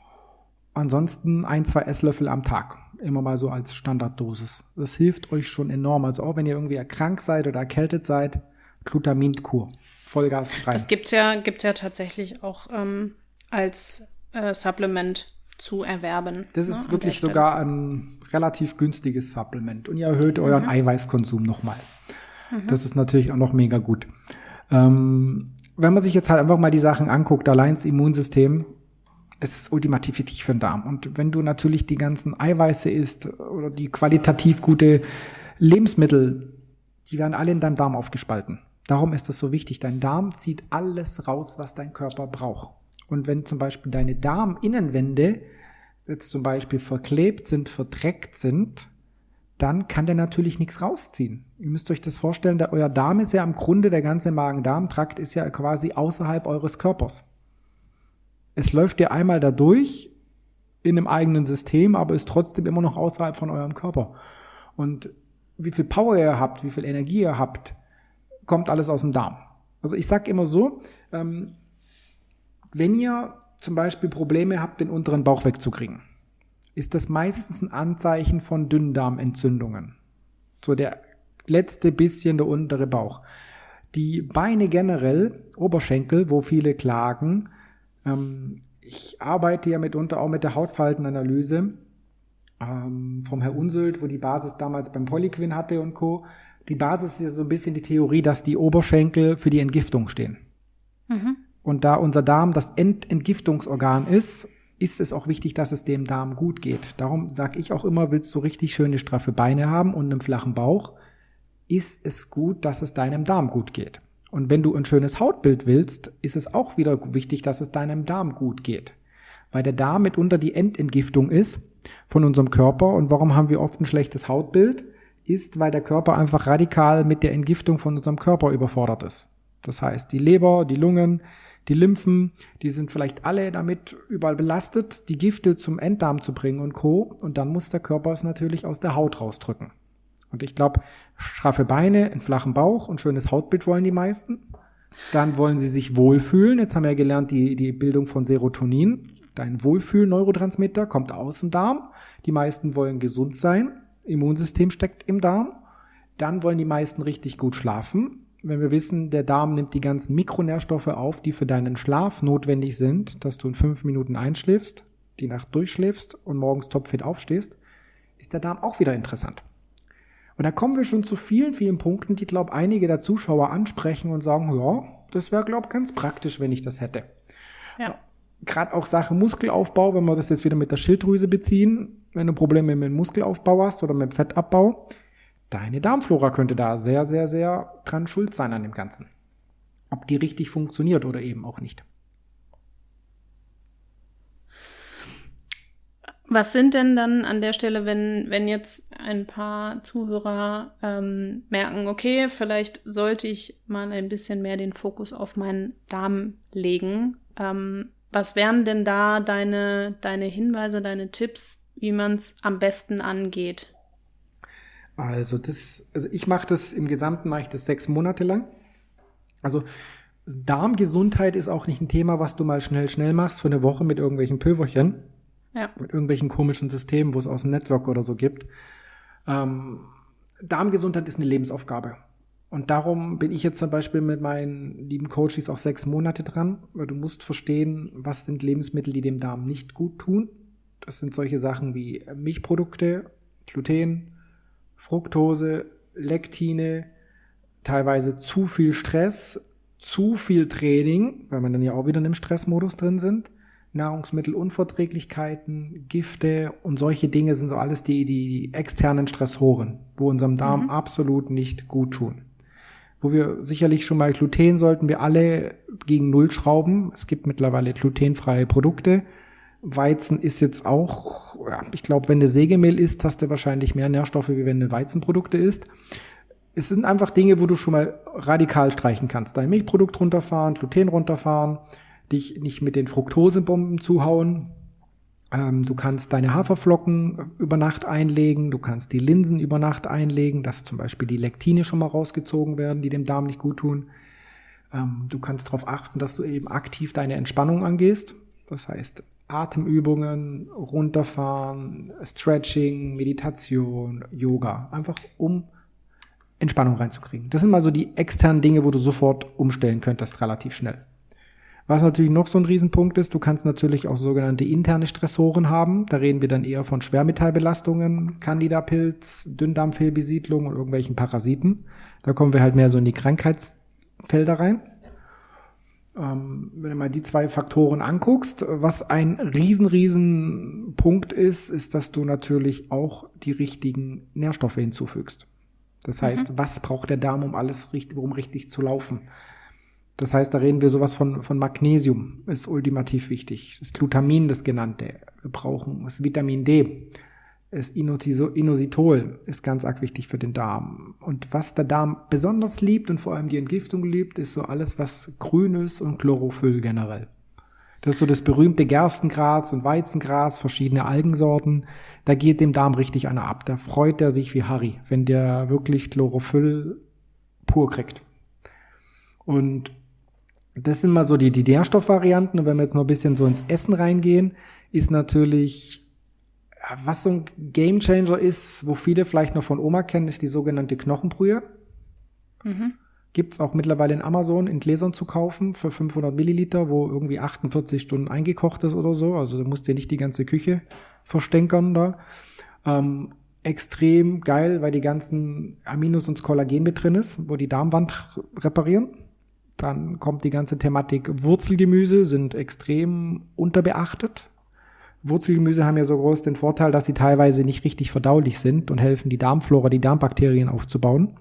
[SPEAKER 2] Ansonsten ein, zwei Esslöffel am Tag. Immer mal so als Standarddosis. Das hilft euch schon enorm. Also auch wenn ihr irgendwie erkrankt seid oder erkältet seid, Glutaminkur. Vollgas rein.
[SPEAKER 1] Das gibt's ja, gibt's ja tatsächlich auch ähm, als äh, Supplement zu erwerben.
[SPEAKER 2] Das ist
[SPEAKER 1] ne,
[SPEAKER 2] wirklich sogar ein relativ günstiges Supplement. Und ihr erhöht mhm. euren Eiweißkonsum nochmal. Mhm. Das ist natürlich auch noch mega gut. Ähm, wenn man sich jetzt halt einfach mal die Sachen anguckt, allein das Immunsystem, es ist ultimativ wichtig für den Darm. Und wenn du natürlich die ganzen Eiweiße isst oder die qualitativ gute Lebensmittel, die werden alle in deinem Darm aufgespalten. Darum ist das so wichtig. Dein Darm zieht alles raus, was dein Körper braucht. Und wenn zum Beispiel deine Darminnenwände jetzt zum Beispiel verklebt sind, verdreckt sind, dann kann der natürlich nichts rausziehen. Ihr müsst euch das vorstellen, der, euer Darm ist ja im Grunde, der ganze Magen-Darm-Trakt ist ja quasi außerhalb eures Körpers. Es läuft ja einmal da durch in einem eigenen System, aber ist trotzdem immer noch außerhalb von eurem Körper. Und wie viel Power ihr habt, wie viel Energie ihr habt, kommt alles aus dem Darm. Also ich sage immer so, ähm, wenn ihr zum Beispiel Probleme habt, den unteren Bauch wegzukriegen, ist das meistens ein Anzeichen von Dünndarmentzündungen. So der letzte bisschen der untere Bauch. Die Beine generell, Oberschenkel, wo viele klagen, ähm, ich arbeite ja mitunter auch mit der Hautfaltenanalyse ähm, vom Herr Unsult, wo die Basis damals beim Polyquin hatte und Co. Die Basis ist ja so ein bisschen die Theorie, dass die Oberschenkel für die Entgiftung stehen. Mhm. Und da unser Darm das Ent- Entgiftungsorgan ist, ist es auch wichtig, dass es dem Darm gut geht. Darum sage ich auch immer, willst du richtig schöne, straffe Beine haben und einen flachen Bauch, ist es gut, dass es deinem Darm gut geht. Und wenn du ein schönes Hautbild willst, ist es auch wieder wichtig, dass es deinem Darm gut geht. Weil der Darm mitunter die Endentgiftung ist von unserem Körper. Und warum haben wir oft ein schlechtes Hautbild? Ist, weil der Körper einfach radikal mit der Entgiftung von unserem Körper überfordert ist. Das heißt, die Leber, die Lungen, die Lymphen, die sind vielleicht alle damit überall belastet, die Gifte zum Enddarm zu bringen und Co. Und dann muss der Körper es natürlich aus der Haut rausdrücken. Und ich glaube, straffe Beine, einen flachen Bauch und schönes Hautbild wollen die meisten. Dann wollen sie sich wohlfühlen. Jetzt haben wir ja gelernt, die, die Bildung von Serotonin. Dein Wohlfühl-Neurotransmitter kommt aus dem Darm. Die meisten wollen gesund sein. Immunsystem steckt im Darm. Dann wollen die meisten richtig gut schlafen. Wenn wir wissen, der Darm nimmt die ganzen Mikronährstoffe auf, die für deinen Schlaf notwendig sind, dass du in fünf Minuten einschläfst, die Nacht durchschläfst und morgens topfit aufstehst, ist der Darm auch wieder interessant. Und da kommen wir schon zu vielen, vielen Punkten, die, glaube ich, einige der Zuschauer ansprechen und sagen, ja, das wäre, glaube ich, ganz praktisch, wenn ich das hätte. Ja. Gerade auch Sache Muskelaufbau, wenn wir das jetzt wieder mit der Schilddrüse beziehen, wenn du Probleme mit dem Muskelaufbau hast oder mit dem Fettabbau, deine Darmflora könnte da sehr, sehr, sehr dran schuld sein an dem Ganzen. Ob die richtig funktioniert oder eben auch nicht.
[SPEAKER 1] Was sind denn dann an der Stelle, wenn, wenn jetzt ein paar Zuhörer ähm, merken, okay, vielleicht sollte ich mal ein bisschen mehr den Fokus auf meinen Darm legen. Ähm, was wären denn da deine, deine Hinweise, deine Tipps, wie man es am besten angeht?
[SPEAKER 2] Also das, also ich mache das im Gesamten, mache ich das sechs Monate lang. Also Darmgesundheit ist auch nicht ein Thema, was du mal schnell, schnell machst für eine Woche mit irgendwelchen Pülverchen. Ja. Mit irgendwelchen komischen Systemen, wo es aus dem Network oder so gibt. Ähm, Darmgesundheit ist eine Lebensaufgabe. Und darum bin ich jetzt zum Beispiel mit meinen lieben Coaches auch sechs Monate dran, weil du musst verstehen, was sind Lebensmittel, die dem Darm nicht gut tun. Das sind solche Sachen wie Milchprodukte, Gluten, Fructose, Lektine, teilweise zu viel Stress, zu viel Training, weil wir dann ja auch wieder in einem Stressmodus drin sind. Nahrungsmittelunverträglichkeiten, Gifte und solche Dinge sind so alles die, die externen Stressoren, wo unserem Darm mhm. absolut nicht gut tun. wo wir sicherlich schon mal Gluten sollten wir alle gegen Null schrauben. Es gibt mittlerweile glutenfreie Produkte. Weizen ist jetzt auch, ja, ich glaube, wenn du Sägemehl isst, hast du wahrscheinlich mehr Nährstoffe, wie wenn du Weizenprodukte isst. Es sind einfach Dinge, wo du schon mal radikal streichen kannst. Dein Milchprodukt runterfahren, Gluten runterfahren, dich nicht mit den Fructosebomben zuhauen. Ähm, du kannst deine Haferflocken über Nacht einlegen, du kannst die Linsen über Nacht einlegen, dass zum Beispiel die Lektine schon mal rausgezogen werden, die dem Darm nicht gut tun. Ähm, du kannst darauf achten, dass du eben aktiv deine Entspannung angehst. Das heißt, Atemübungen, runterfahren, Stretching, Meditation, Yoga. Einfach um Entspannung reinzukriegen. Das sind mal so die externen Dinge, wo du sofort umstellen könntest, relativ schnell. Was natürlich noch so ein Riesenpunkt ist, du kannst natürlich auch sogenannte interne Stressoren haben. Da reden wir dann eher von Schwermetallbelastungen, Candida-Pilz, Dünndarmfehlbesiedlung und irgendwelchen Parasiten. Da kommen wir halt mehr so in die Krankheitsfelder rein. Ähm, wenn du mal die zwei Faktoren anguckst, was ein riesen, riesen Punkt ist, ist, dass du natürlich auch die richtigen Nährstoffe hinzufügst. Das heißt, mhm. was braucht der Darm, um alles richtig, um richtig zu laufen? Das heißt, da reden wir sowas von, von Magnesium, ist ultimativ wichtig. Das Glutamin, das genannte. Wir brauchen das Vitamin D. Das Inositol ist ganz arg wichtig für den Darm. Und was der Darm besonders liebt und vor allem die Entgiftung liebt, ist so alles, was grün ist und Chlorophyll generell. Das ist so das berühmte Gerstengras und Weizengras, verschiedene Algensorten. Da geht dem Darm richtig einer ab. Da freut er sich wie Harry, wenn der wirklich Chlorophyll pur kriegt. Und das sind mal so die, die Nährstoffvarianten. Und wenn wir jetzt noch ein bisschen so ins Essen reingehen, ist natürlich, was so ein Gamechanger ist, wo viele vielleicht noch von Oma kennen, ist die sogenannte Knochenbrühe. Mhm. Gibt's auch mittlerweile in Amazon in Gläsern zu kaufen für fünfhundert Milliliter, wo irgendwie achtundvierzig Stunden eingekocht ist oder so. Also du musst dir nicht die ganze Küche verstänkern da. Ähm, extrem geil, weil die ganzen Aminos und das Kollagen mit drin ist, wo die Darmwand reparieren. Dann kommt die ganze Thematik Wurzelgemüse, sind extrem unterbeachtet. Wurzelgemüse haben ja so groß den Vorteil, dass sie teilweise nicht richtig verdaulich sind und helfen, die Darmflora, die Darmbakterien aufzubauen.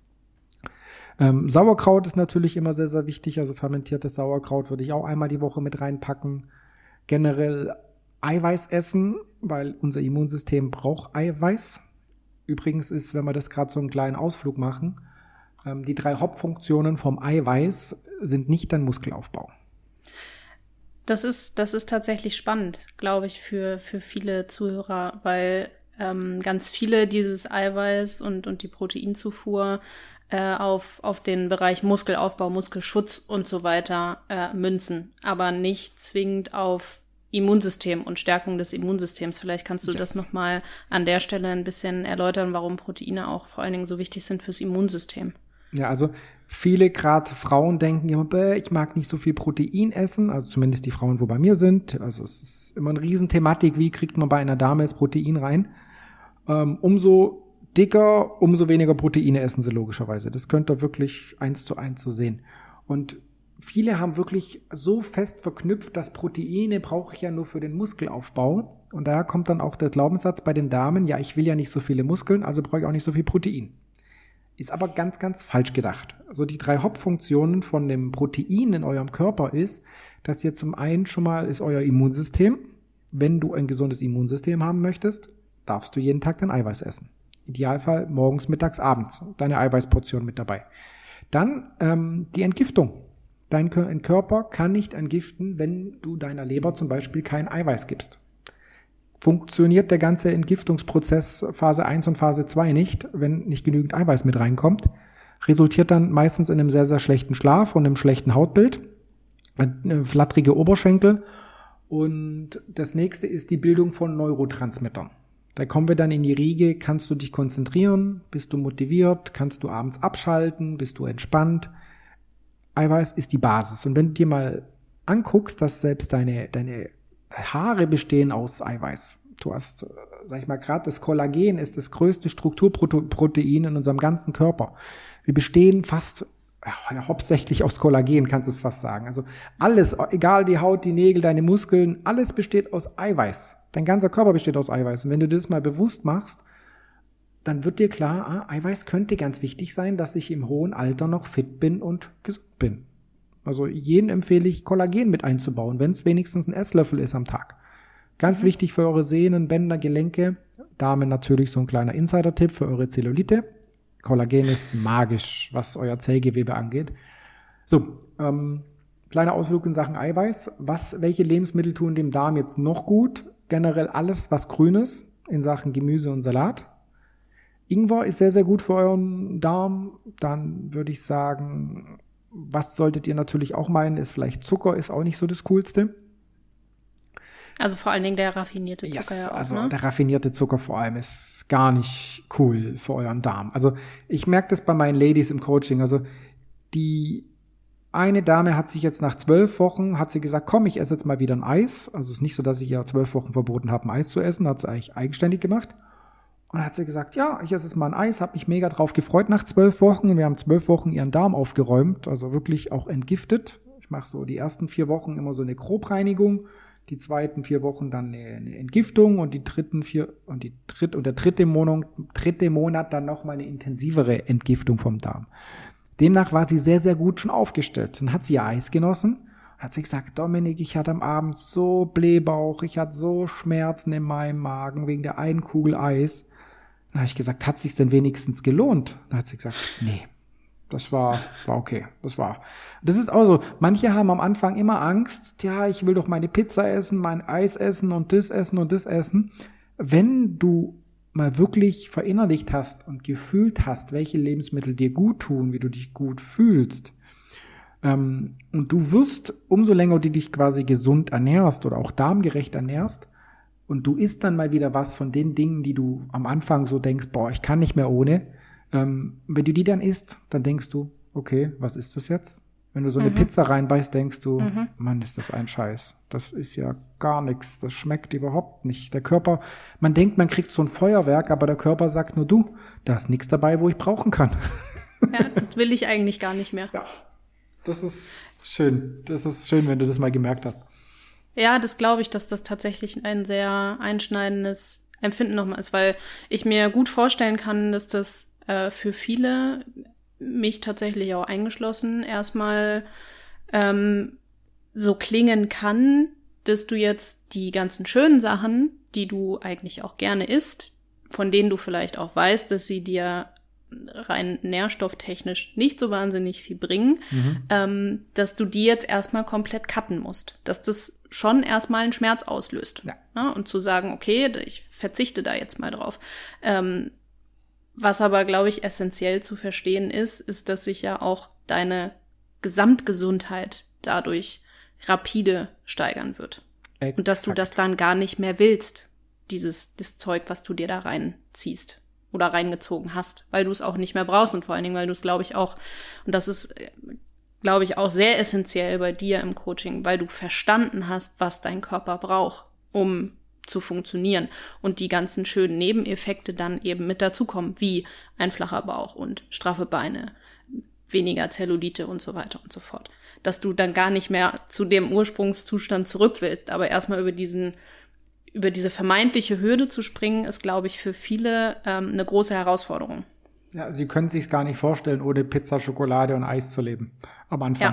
[SPEAKER 2] Ähm, Sauerkraut ist natürlich immer sehr, sehr wichtig. Also fermentiertes Sauerkraut würde ich auch einmal die Woche mit reinpacken. Generell Eiweiß essen, weil unser Immunsystem braucht Eiweiß. Übrigens ist, wenn wir das gerade so einen kleinen Ausflug machen, ähm, die drei Hauptfunktionen vom Eiweiß sind nicht dein Muskelaufbau.
[SPEAKER 1] Das ist, das ist tatsächlich spannend, glaube ich, für, für viele Zuhörer, weil ähm, ganz viele dieses Eiweiß und, und die Proteinzufuhr äh, auf, auf den Bereich Muskelaufbau, Muskelschutz und so weiter äh, münzen, aber nicht zwingend auf Immunsystem und Stärkung des Immunsystems. Vielleicht kannst du yes. das nochmal an der Stelle ein bisschen erläutern, warum Proteine auch vor allen Dingen so wichtig sind fürs Immunsystem.
[SPEAKER 2] Ja, also viele, gerade Frauen, denken immer, bäh, ich mag nicht so viel Protein essen, also zumindest die Frauen, wo bei mir sind. Also es ist immer eine Riesenthematik, wie kriegt man bei einer Dame das Protein rein. Ähm, umso dicker, umso weniger Proteine essen sie logischerweise. Das könnt ihr wirklich eins zu eins so sehen. Und viele haben wirklich so fest verknüpft, dass Proteine brauche ich ja nur für den Muskelaufbau. Und daher kommt dann auch der Glaubenssatz bei den Damen, ja, ich will ja nicht so viele Muskeln, also brauche ich auch nicht so viel Protein. Ist aber ganz, ganz falsch gedacht. Also die drei Hauptfunktionen von dem Protein in eurem Körper ist, dass ihr zum einen schon mal ist euer Immunsystem. Wenn du ein gesundes Immunsystem haben möchtest, darfst du jeden Tag dein Eiweiß essen. Idealfall morgens, mittags, abends. Deine Eiweißportion mit dabei. Dann ähm, die Entgiftung. Dein Körper kann nicht entgiften, wenn du deiner Leber zum Beispiel kein Eiweiß gibst. Funktioniert der ganze Entgiftungsprozess Phase eins und Phase zwei nicht, wenn nicht genügend Eiweiß mit reinkommt. Resultiert dann meistens in einem sehr, sehr schlechten Schlaf und einem schlechten Hautbild, eine flatterige Oberschenkel. Und das nächste ist die Bildung von Neurotransmittern. Da kommen wir dann in die Riege, kannst du dich konzentrieren, bist du motiviert, kannst du abends abschalten, bist du entspannt. Eiweiß ist die Basis. Und wenn du dir mal anguckst, dass selbst deine, deine Haare bestehen aus Eiweiß. Du hast, sag ich mal, gerade das Kollagen ist das größte Strukturprotein in unserem ganzen Körper. Wir bestehen fast, ja, hauptsächlich aus Kollagen, kannst du es fast sagen. Also alles, egal die Haut, die Nägel, deine Muskeln, alles besteht aus Eiweiß. Dein ganzer Körper besteht aus Eiweiß. Und wenn du das mal bewusst machst, dann wird dir klar, ah, Eiweiß könnte ganz wichtig sein, dass ich im hohen Alter noch fit bin und gesund bin. Also jeden empfehle ich, Kollagen mit einzubauen, wenn es wenigstens ein Esslöffel ist am Tag. Ganz mhm. wichtig für eure Sehnen, Bänder, Gelenke. Damen natürlich so ein kleiner Insider-Tipp für eure Zellulite. Kollagen ist magisch, was euer Zellgewebe angeht. So, ähm, kleine Ausflug in Sachen Eiweiß. Was, welche Lebensmittel tun dem Darm jetzt noch gut? Generell alles, was grün ist, in Sachen Gemüse und Salat. Ingwer ist sehr, sehr gut für euren Darm. Dann würde ich sagen, was solltet ihr natürlich auch meinen, ist vielleicht Zucker, ist auch nicht so das Coolste.
[SPEAKER 1] Also vor allen Dingen der raffinierte Zucker
[SPEAKER 2] yes,
[SPEAKER 1] ja auch,
[SPEAKER 2] also
[SPEAKER 1] ne?
[SPEAKER 2] Der raffinierte Zucker vor allem ist gar nicht cool für euren Darm. Also ich merke das bei meinen Ladies im Coaching. Also die eine Dame hat sich jetzt nach zwölf Wochen, hat sie gesagt, komm, ich esse jetzt mal wieder ein Eis. Also es ist nicht so, dass ich ihr zwölf Wochen verboten habe, ein Eis zu essen. Hat sie eigentlich eigenständig gemacht. Und dann hat sie gesagt, ja, ich esse jetzt mal ein Eis, habe mich mega drauf gefreut nach zwölf Wochen. Wir haben zwölf Wochen ihren Darm aufgeräumt, also wirklich auch entgiftet. Ich mache so die ersten vier Wochen immer so eine Grobreinigung, die zweiten vier Wochen dann eine, eine Entgiftung und die dritten vier und die dritt und der dritte Monat, dritte Monat dann noch mal eine intensivere Entgiftung vom Darm. Demnach war sie sehr, sehr gut schon aufgestellt. Dann hat sie ihr Eis genossen, hat sie gesagt, Dominik, ich hatte am Abend so Blähbauch, ich hatte so Schmerzen in meinem Magen wegen der einen Kugel Eis. Dann habe ich gesagt, hat es sich denn wenigstens gelohnt? Dann hat sie gesagt, nee, das war, war okay, das war. Das ist auch so, manche haben am Anfang immer Angst, ja, ich will doch meine Pizza essen, mein Eis essen und das essen und das essen. Wenn du mal wirklich verinnerlicht hast und gefühlt hast, welche Lebensmittel dir gut tun, wie du dich gut fühlst, ähm, und du wirst, umso länger du dich quasi gesund ernährst oder auch darmgerecht ernährst, und du isst dann mal wieder was von den Dingen, die du am Anfang so denkst, boah, ich kann nicht mehr ohne. Ähm, wenn du die dann isst, dann denkst du, okay, was ist das jetzt? Wenn du so eine mhm. Pizza reinbeißt, denkst du, mhm. Mann, ist das ein Scheiß. Das ist ja gar nichts. Das schmeckt überhaupt nicht. Der Körper, man denkt, man kriegt so ein Feuerwerk, aber der Körper sagt nur, du, da ist nichts dabei, wo ich brauchen kann.
[SPEAKER 1] Ja, das will ich eigentlich gar nicht mehr.
[SPEAKER 2] Ja, das ist schön. Das ist schön, wenn du das mal gemerkt hast.
[SPEAKER 1] Ja, das glaube ich, dass das tatsächlich ein sehr einschneidendes Empfinden nochmal ist, weil ich mir gut vorstellen kann, dass das äh, für viele, mich tatsächlich auch eingeschlossen, erstmal ähm, so klingen kann, dass du jetzt die ganzen schönen Sachen, die du eigentlich auch gerne isst, von denen du vielleicht auch weißt, dass sie dir rein nährstofftechnisch nicht so wahnsinnig viel bringen, mhm. ähm, dass du die jetzt erstmal komplett cutten musst. Dass das schon erstmal einen Schmerz auslöst. Ja. Ja, und zu sagen, okay, ich verzichte da jetzt mal drauf. Ähm, was aber, glaube ich, essentiell zu verstehen ist, ist, dass sich ja auch deine Gesamtgesundheit dadurch rapide steigern wird. Exakt. Und dass du das dann gar nicht mehr willst, dieses das Zeug, was du dir da reinziehst oder reingezogen hast, weil du es auch nicht mehr brauchst und vor allen Dingen, weil du es, glaube ich, auch, und das ist, glaube ich, auch sehr essentiell bei dir im Coaching, weil du verstanden hast, was dein Körper braucht, um zu funktionieren und die ganzen schönen Nebeneffekte dann eben mit dazukommen, wie ein flacher Bauch und straffe Beine, weniger Zellulite und so weiter und so fort. Dass du dann gar nicht mehr zu dem Ursprungszustand zurück willst, aber erstmal über diesen über diese vermeintliche Hürde zu springen, ist, glaube ich, für viele ähm, eine große Herausforderung.
[SPEAKER 2] Ja, sie können sich gar nicht vorstellen, ohne Pizza, Schokolade und Eis zu leben am Anfang.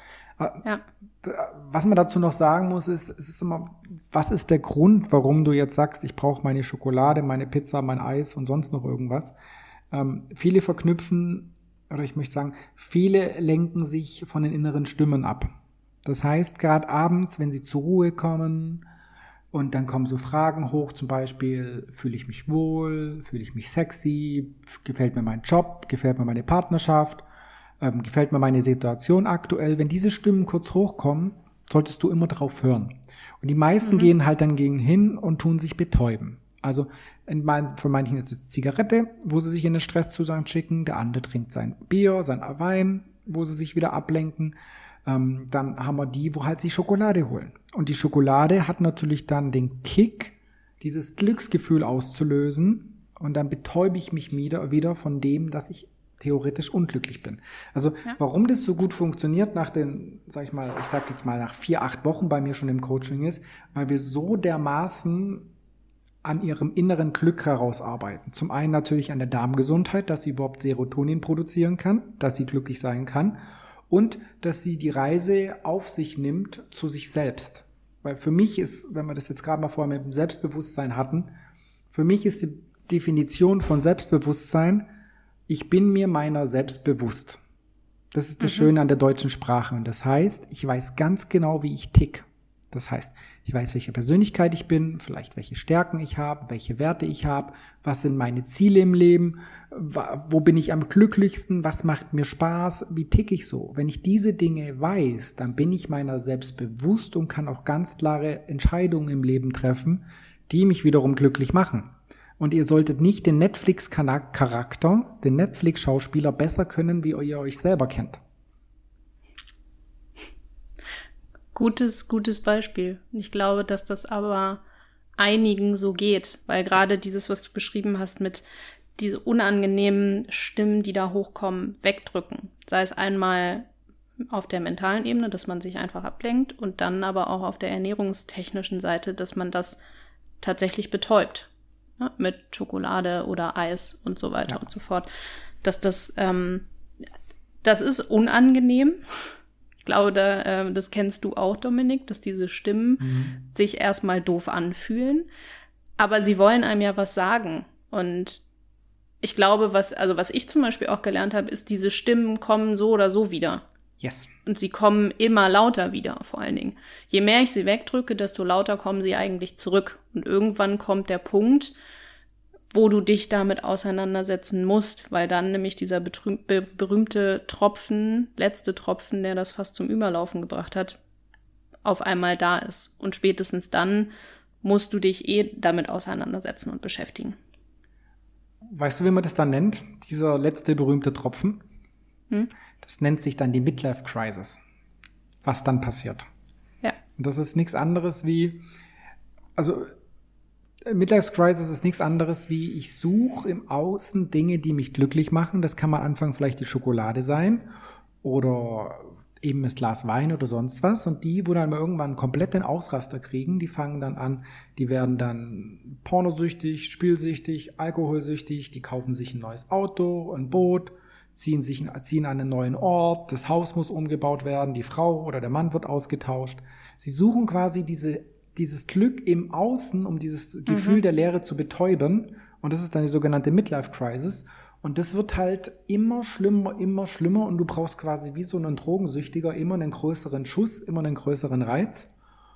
[SPEAKER 2] Ja. Ja. Was man dazu noch sagen muss, ist, es ist immer, was ist der Grund, warum du jetzt sagst, ich brauche meine Schokolade, meine Pizza, mein Eis und sonst noch irgendwas? Ähm, viele verknüpfen, oder ich möchte sagen, viele lenken sich von den inneren Stimmen ab. Das heißt, gerade abends, wenn sie zur Ruhe kommen, und dann kommen so Fragen hoch, zum Beispiel, fühle ich mich wohl, fühle ich mich sexy, gefällt mir mein Job, gefällt mir meine Partnerschaft, ähm, gefällt mir meine Situation aktuell. Wenn diese Stimmen kurz hochkommen, solltest du immer drauf hören. Und die meisten mhm. gehen halt dann gegen hin und tun sich betäuben. Also in mein, für manchen ist es Zigarette, wo sie sich in den Stresszustand schicken, der andere trinkt sein Bier, sein Wein, wo sie sich wieder ablenken. Ähm, dann haben wir die, wo halt sich Schokolade holen. Und die Schokolade hat natürlich dann den Kick, dieses Glücksgefühl auszulösen. Und dann betäube ich mich wieder, wieder von dem, dass ich theoretisch unglücklich bin. Also ja. Warum das so gut funktioniert nach den, sag ich mal, ich sag jetzt mal nach vier, acht Wochen bei mir schon im Coaching ist, weil wir so dermaßen an ihrem inneren Glück herausarbeiten. Zum einen natürlich an der Darmgesundheit, dass sie überhaupt Serotonin produzieren kann, dass sie glücklich sein kann und dass sie die Reise auf sich nimmt zu sich selbst. Weil für mich ist, wenn wir das jetzt gerade mal vorher mit dem Selbstbewusstsein hatten, für mich ist die Definition von Selbstbewusstsein, ich bin mir meiner selbst bewusst. Das ist das mhm. Schöne an der deutschen Sprache. Und das heißt, ich weiß ganz genau, wie ich tick. Das heißt, ich weiß, welche Persönlichkeit ich bin, vielleicht welche Stärken ich habe, welche Werte ich habe, was sind meine Ziele im Leben, wo bin ich am glücklichsten, was macht mir Spaß, wie tick ich so. Wenn ich diese Dinge weiß, dann bin ich meiner selbst bewusst und kann auch ganz klare Entscheidungen im Leben treffen, die mich wiederum glücklich machen. Und ihr solltet nicht den Netflix-Charakter, den Netflix-Schauspieler besser können, wie ihr euch selber kennt.
[SPEAKER 1] Gutes, gutes Beispiel. Ich glaube, dass das aber einigen so geht, weil gerade dieses, was du beschrieben hast, mit diese unangenehmen Stimmen, die da hochkommen, wegdrücken. Sei es einmal auf der mentalen Ebene, dass man sich einfach ablenkt und dann aber auch auf der ernährungstechnischen Seite, dass man das tatsächlich betäubt. Ja, mit Schokolade oder Eis und so weiter ja. und so fort. Dass das, ähm, das ist unangenehm. Ich glaube, da, äh, das kennst du auch, Dominik, dass diese Stimmen mhm. sich erstmal doof anfühlen. Aber sie wollen einem ja was sagen. Und ich glaube, was, also was ich zum Beispiel auch gelernt habe, ist, diese Stimmen kommen so oder so wieder.
[SPEAKER 2] Yes.
[SPEAKER 1] Und sie kommen immer lauter wieder, vor allen Dingen. Je mehr ich sie wegdrücke, desto lauter kommen sie eigentlich zurück. Und irgendwann kommt der Punkt, wo du dich damit auseinandersetzen musst, weil dann nämlich dieser betrü- be- berühmte Tropfen, letzte Tropfen, der das fast zum Überlaufen gebracht hat, auf einmal da ist. Und spätestens dann musst du dich eh damit auseinandersetzen und beschäftigen.
[SPEAKER 2] Weißt du, wie man das dann nennt? Dieser letzte berühmte Tropfen?
[SPEAKER 1] Hm?
[SPEAKER 2] Das nennt sich dann die Midlife Crisis. Was dann passiert.
[SPEAKER 1] Ja.
[SPEAKER 2] Und das ist nichts anderes wie, also Midlife Crisis ist nichts anderes wie, ich suche im Außen Dinge, die mich glücklich machen. Das kann am Anfang vielleicht die Schokolade sein oder eben das Glas Wein oder sonst was. Und die, wo dann mal irgendwann komplett den Ausraster kriegen, die fangen dann an, die werden dann pornosüchtig, spielsüchtig, alkoholsüchtig, die kaufen sich ein neues Auto, ein Boot, ziehen sich, ziehen an einen neuen Ort, das Haus muss umgebaut werden, die Frau oder der Mann wird ausgetauscht. Sie suchen quasi diese, dieses Glück im Außen, um dieses Gefühl mhm. der Leere zu betäuben. Und das ist dann die sogenannte Midlife Crisis. Und das wird halt immer schlimmer, immer schlimmer. Und du brauchst quasi wie so einen Drogensüchtiger immer einen größeren Schuss, immer einen größeren Reiz.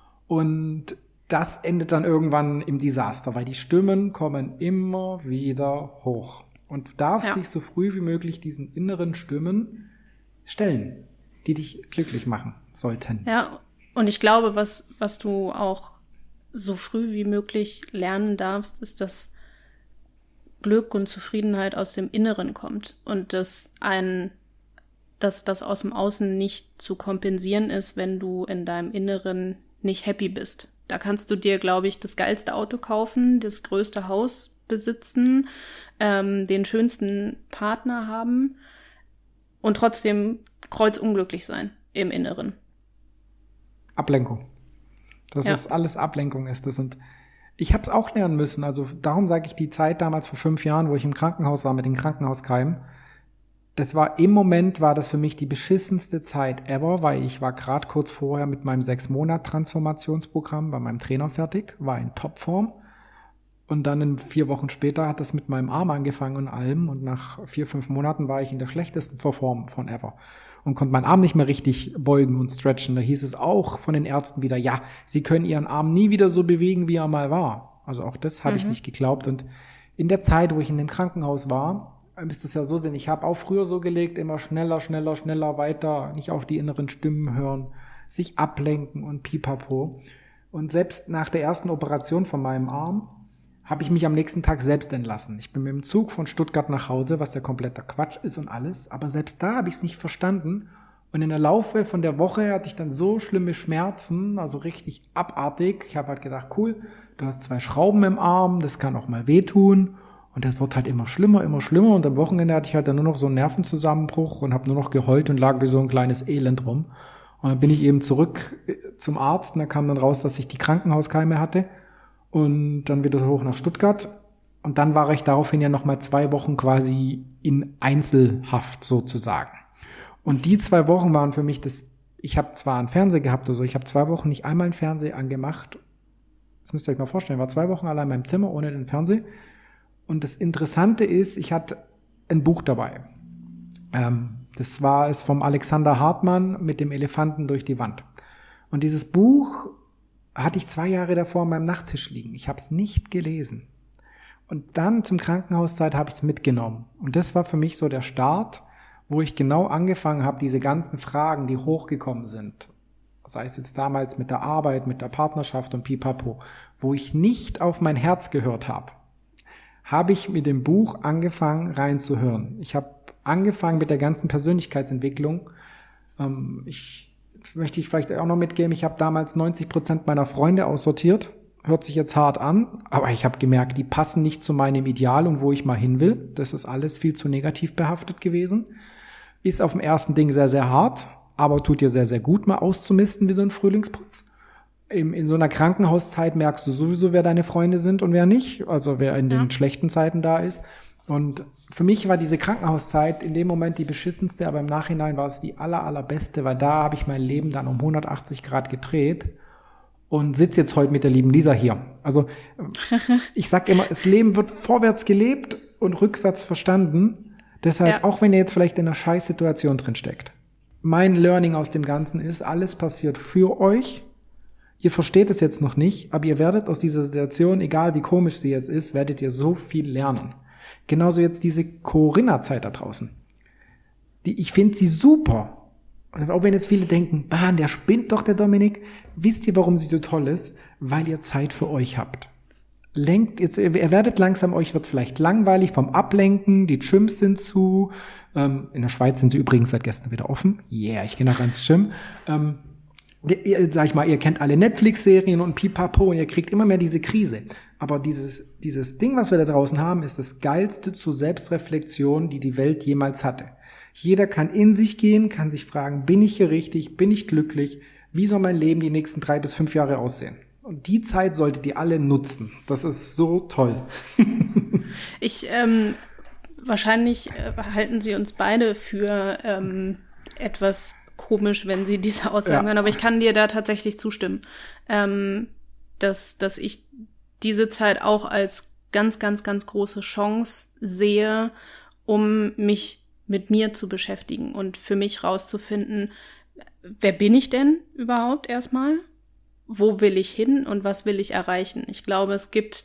[SPEAKER 2] Und das endet dann irgendwann im Desaster, weil die Stimmen kommen immer wieder hoch. Und du darfst ja. dich so früh wie möglich diesen inneren Stimmen stellen, die dich glücklich machen sollten.
[SPEAKER 1] Ja, und ich glaube, was, was du auch so früh wie möglich lernen darfst, ist, dass Glück und Zufriedenheit aus dem Inneren kommt und dass ein, dass das aus dem Außen nicht zu kompensieren ist, wenn du in deinem Inneren nicht happy bist. Da kannst du dir, glaube ich, das geilste Auto kaufen, das größte Haus besitzen, ähm, den schönsten Partner haben und trotzdem kreuzunglücklich sein im Inneren.
[SPEAKER 2] Ablenkung. Das ja. ist alles Ablenkung ist das. Und ich habe es auch lernen müssen. Also darum sage ich, die Zeit damals vor fünf Jahren, wo ich im Krankenhaus war mit den Krankenhauskeimen, das war im Moment, war das für mich die beschissenste Zeit ever, weil ich war gerade kurz vorher mit meinem sechs-Monat-Transformationsprogramm bei meinem Trainer fertig, war in Topform. Und dann in vier Wochen später hat das mit meinem Arm angefangen und allem. Und nach vier, fünf Monaten war ich in der schlechtesten Form von ever. Und konnte meinen Arm nicht mehr richtig beugen und stretchen. Da hieß es auch von den Ärzten wieder, ja, sie können ihren Arm nie wieder so bewegen, wie er mal war. Also auch das habe mhm. ich nicht geglaubt. Und in der Zeit, wo ich in dem Krankenhaus war, ist es ja so Sinn, ich habe auch früher so gelegt, immer schneller, schneller, schneller, weiter, nicht auf die inneren Stimmen hören, sich ablenken und pipapo. Und selbst nach der ersten Operation von meinem Arm habe ich mich am nächsten Tag selbst entlassen. Ich bin mit dem Zug von Stuttgart nach Hause, was ja kompletter Quatsch ist und alles. Aber selbst da habe ich es nicht verstanden. Und in der Laufe von der Woche hatte ich dann so schlimme Schmerzen, also richtig abartig. Ich habe halt gedacht, cool, du hast zwei Schrauben im Arm, das kann auch mal wehtun. Und das wird halt immer schlimmer, immer schlimmer. Und am Wochenende hatte ich halt dann nur noch so einen Nervenzusammenbruch und habe nur noch geheult und lag wie so ein kleines Elend rum. Und dann bin ich eben zurück zum Arzt und da kam dann raus, dass ich die Krankenhauskeime hatte. und dann wieder hoch nach Stuttgart. Und dann war ich daraufhin ja nochmal zwei Wochen quasi in Einzelhaft sozusagen. Und die zwei Wochen waren für mich das, ich habe zwar einen Fernseher gehabt oder so, ich habe zwei Wochen nicht einmal einen Fernseher angemacht. Das müsst ihr euch mal vorstellen, ich war zwei Wochen allein in meinem Zimmer ohne den Fernseher. Und das Interessante ist, ich hatte ein Buch dabei. Ähm, das war es vom Alexander Hartmann mit dem Elefanten durch die Wand. Und dieses Buch hatte ich zwei Jahre davor an meinem Nachttisch liegen. Ich habe es nicht gelesen. Und dann zum Krankenhauszeit habe ich es mitgenommen. Und das war für mich so der Start, wo ich genau angefangen habe, diese ganzen Fragen, die hochgekommen sind, sei es jetzt damals mit der Arbeit, mit der Partnerschaft und pipapo, wo ich nicht auf mein Herz gehört habe, habe ich mit dem Buch angefangen reinzuhören. Ich habe angefangen mit der ganzen Persönlichkeitsentwicklung. Ähm, ich möchte ich vielleicht auch noch mitgeben, ich habe damals neunzig Prozent meiner Freunde aussortiert. Hört sich jetzt hart an, aber ich habe gemerkt, die passen nicht zu meinem Ideal und wo ich mal hin will. Das ist alles viel zu negativ behaftet gewesen. Ist auf dem ersten Ding sehr, sehr hart, aber tut dir sehr, sehr gut, mal auszumisten wie so ein Frühlingsputz. In, in so einer Krankenhauszeit merkst du sowieso, wer deine Freunde sind und wer nicht, also wer in den ja. schlechten Zeiten da ist. Und für mich war diese Krankenhauszeit in dem Moment die beschissenste, aber im Nachhinein war es die aller, allerbeste, weil da habe ich mein Leben dann um hundertachtzig Grad gedreht. Und sitze jetzt heute mit der lieben Lisa hier. Also ich sag immer, das Leben wird vorwärts gelebt und rückwärts verstanden. Deshalb, ja. auch wenn ihr jetzt vielleicht in einer Scheißsituation drin steckt. Mein Learning aus dem Ganzen ist, alles passiert für euch. Ihr versteht es jetzt noch nicht, aber ihr werdet aus dieser Situation, egal wie komisch sie jetzt ist, werdet ihr so viel lernen. Genauso jetzt diese Corinna-Zeit da draußen. Die, ich finde sie super. Auch wenn jetzt viele denken, Bahn, der spinnt doch, der Dominik. Wisst ihr, warum sie so toll ist? Weil ihr Zeit für euch habt. Lenkt jetzt, ihr werdet langsam, euch wird vielleicht langweilig vom Ablenken, die Gyms sind zu. Ähm, in der Schweiz sind sie übrigens seit gestern wieder offen. Yeah, ich gehe nachher ins Gym. Ähm, ihr, sag ich mal, ihr kennt alle Netflix-Serien und pipapo und ihr kriegt immer mehr diese Krise. Aber dieses, dieses Ding, was wir da draußen haben, ist das Geilste zur Selbstreflexion, die die Welt jemals hatte. Jeder kann in sich gehen, kann sich fragen, bin ich hier richtig, bin ich glücklich, wie soll mein Leben die nächsten drei bis fünf Jahre aussehen? Und die Zeit solltet ihr alle nutzen. Das ist so toll.
[SPEAKER 1] Ich, ähm, wahrscheinlich äh, halten Sie uns beide für ähm, etwas komisch, wenn Sie diese Aussagen ja. hören, aber ich kann dir da tatsächlich zustimmen, ähm, dass, dass ich diese Zeit auch als ganz, ganz, ganz große Chance sehe, um mich mit mir zu beschäftigen und für mich rauszufinden, wer bin ich denn überhaupt erstmal? Wo will ich hin und was will ich erreichen? Ich glaube, es gibt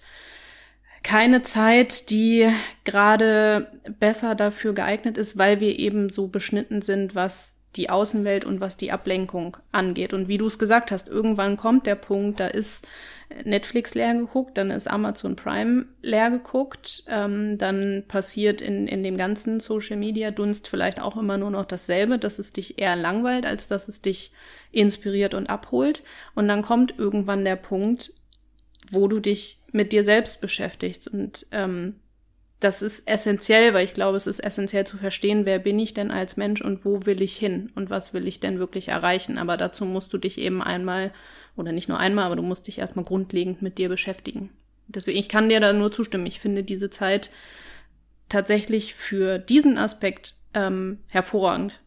[SPEAKER 1] keine Zeit, die gerade besser dafür geeignet ist, weil wir eben so beschnitten sind, was die Außenwelt und was die Ablenkung angeht. Und wie du es gesagt hast, irgendwann kommt der Punkt, da ist Netflix leer geguckt, dann ist Amazon Prime leer geguckt, ähm, dann passiert in, in dem ganzen Social-Media-Dunst vielleicht auch immer nur noch dasselbe, dass es dich eher langweilt, als dass es dich inspiriert und abholt. Und dann kommt irgendwann der Punkt, wo du dich mit dir selbst beschäftigst. Und ähm, das ist essentiell, weil ich glaube, es ist essentiell zu verstehen, wer bin ich denn als Mensch und wo will ich hin und was will ich denn wirklich erreichen. Aber dazu musst du dich eben einmal, oder nicht nur einmal, aber du musst dich erstmal grundlegend mit dir beschäftigen. Deswegen, ich kann dir da nur zustimmen. Ich finde diese Zeit tatsächlich für diesen Aspekt ähm, hervorragend.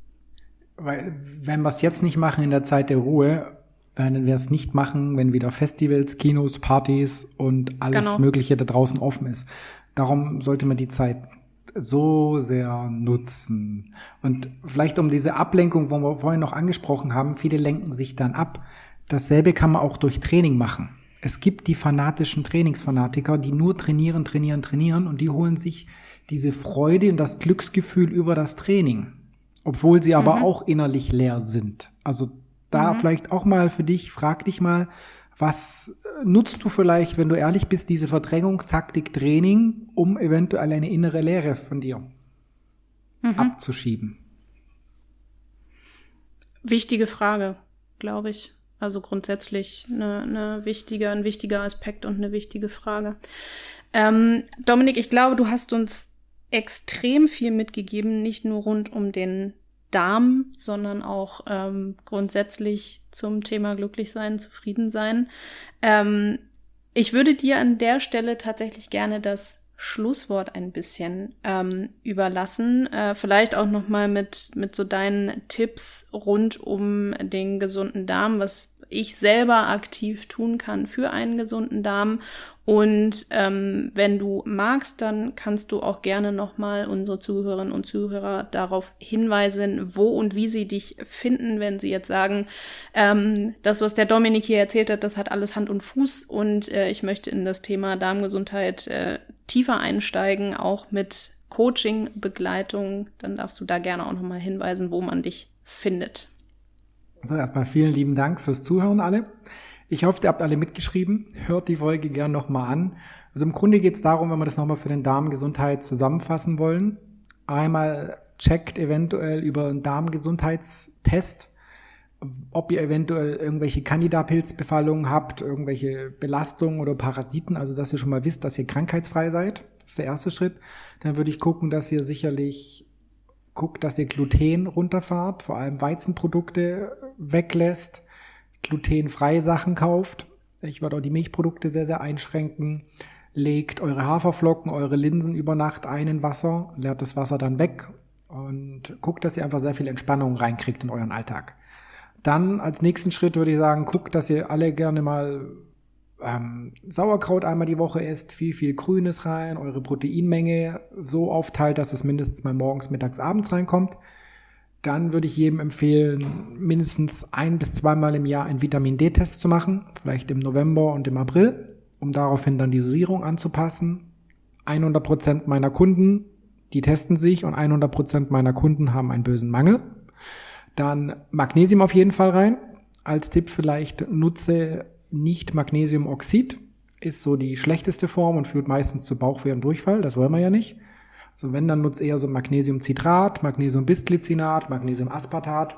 [SPEAKER 2] Weil, wenn wir es jetzt nicht machen in der Zeit der Ruhe, werden wir es nicht machen, wenn wieder Festivals, Kinos, Partys und alles genau. Mögliche da draußen offen ist. Darum sollte man die Zeit so sehr nutzen. Und vielleicht um diese Ablenkung, wo wir vorhin noch angesprochen haben, viele lenken sich dann ab. Dasselbe kann man auch durch Training machen. Es gibt die fanatischen Trainingsfanatiker, die nur trainieren, trainieren, trainieren und die holen sich diese Freude und das Glücksgefühl über das Training, obwohl sie aber mhm. auch innerlich leer sind. Also da mhm. vielleicht auch mal für dich, frag dich mal, was nutzt du vielleicht, wenn du ehrlich bist, diese Verdrängungstaktik Training, um eventuell eine innere Leere von dir mhm. abzuschieben?
[SPEAKER 1] Wichtige Frage, glaube ich. Also grundsätzlich eine, eine wichtige, ein wichtiger Aspekt und eine wichtige Frage. Ähm, Dominik, ich glaube, du hast uns extrem viel mitgegeben, nicht nur rund um den Darm, sondern auch ähm, grundsätzlich zum Thema Glücklichsein, Zufriedensein. Ähm, Ich würde dir an der Stelle tatsächlich gerne das Schlusswort ein bisschen ähm, überlassen. Äh, vielleicht auch nochmal mit, mit so deinen Tipps rund um den gesunden Darm, was ich selber aktiv tun kann für einen gesunden Darm. Und ähm, wenn du magst, dann kannst du auch gerne nochmal unsere Zuhörerinnen und Zuhörer darauf hinweisen, wo und wie sie dich finden, wenn sie jetzt sagen, ähm, das, was der Dominik hier erzählt hat, das hat alles Hand und Fuß und äh, ich möchte in das Thema Darmgesundheit äh, tiefer einsteigen, auch mit Coaching, Begleitung, dann darfst du da gerne auch nochmal hinweisen, wo man dich findet.
[SPEAKER 2] Also erstmal vielen lieben Dank fürs Zuhören alle. Ich hoffe, ihr habt alle mitgeschrieben. Hört die Folge gern nochmal an. Also im Grunde geht es darum, wenn wir das nochmal für den Darmgesundheit zusammenfassen wollen. Einmal checkt eventuell über einen Darmgesundheitstest, ob ihr eventuell irgendwelche Candida-Pilzbefallungen habt, irgendwelche Belastungen oder Parasiten, also dass ihr schon mal wisst, dass ihr krankheitsfrei seid. Das ist der erste Schritt. Dann würde ich gucken, dass ihr sicherlich guckt, dass ihr Gluten runterfahrt, vor allem Weizenprodukte weglässt, glutenfreie Sachen kauft. Ich würde auch die Milchprodukte sehr, sehr einschränken. Legt eure Haferflocken, eure Linsen über Nacht ein in Wasser, leert das Wasser dann weg und guckt, dass ihr einfach sehr viel Entspannung reinkriegt in euren Alltag. Dann als nächsten Schritt würde ich sagen, guckt, dass ihr alle gerne mal ähm, Sauerkraut einmal die Woche esst, viel, viel Grünes rein, eure Proteinmenge so aufteilt, dass es mindestens mal morgens, mittags, abends reinkommt. Dann würde ich jedem empfehlen, mindestens ein- bis zweimal im Jahr einen Vitamin-D-Test zu machen, vielleicht im November und im April, um daraufhin dann die Dosierung anzupassen. hundert Prozent meiner Kunden, die testen sich und hundert Prozent meiner Kunden haben einen bösen Mangel. Dann Magnesium auf jeden Fall rein. Als Tipp vielleicht nutze nicht Magnesiumoxid, ist so die schlechteste Form und führt meistens zu Bauchweh und Durchfall, das wollen wir ja nicht. Also wenn, dann nutzt eher so Magnesiumcitrat, Magnesiumbisglycinat, Magnesiumaspartat.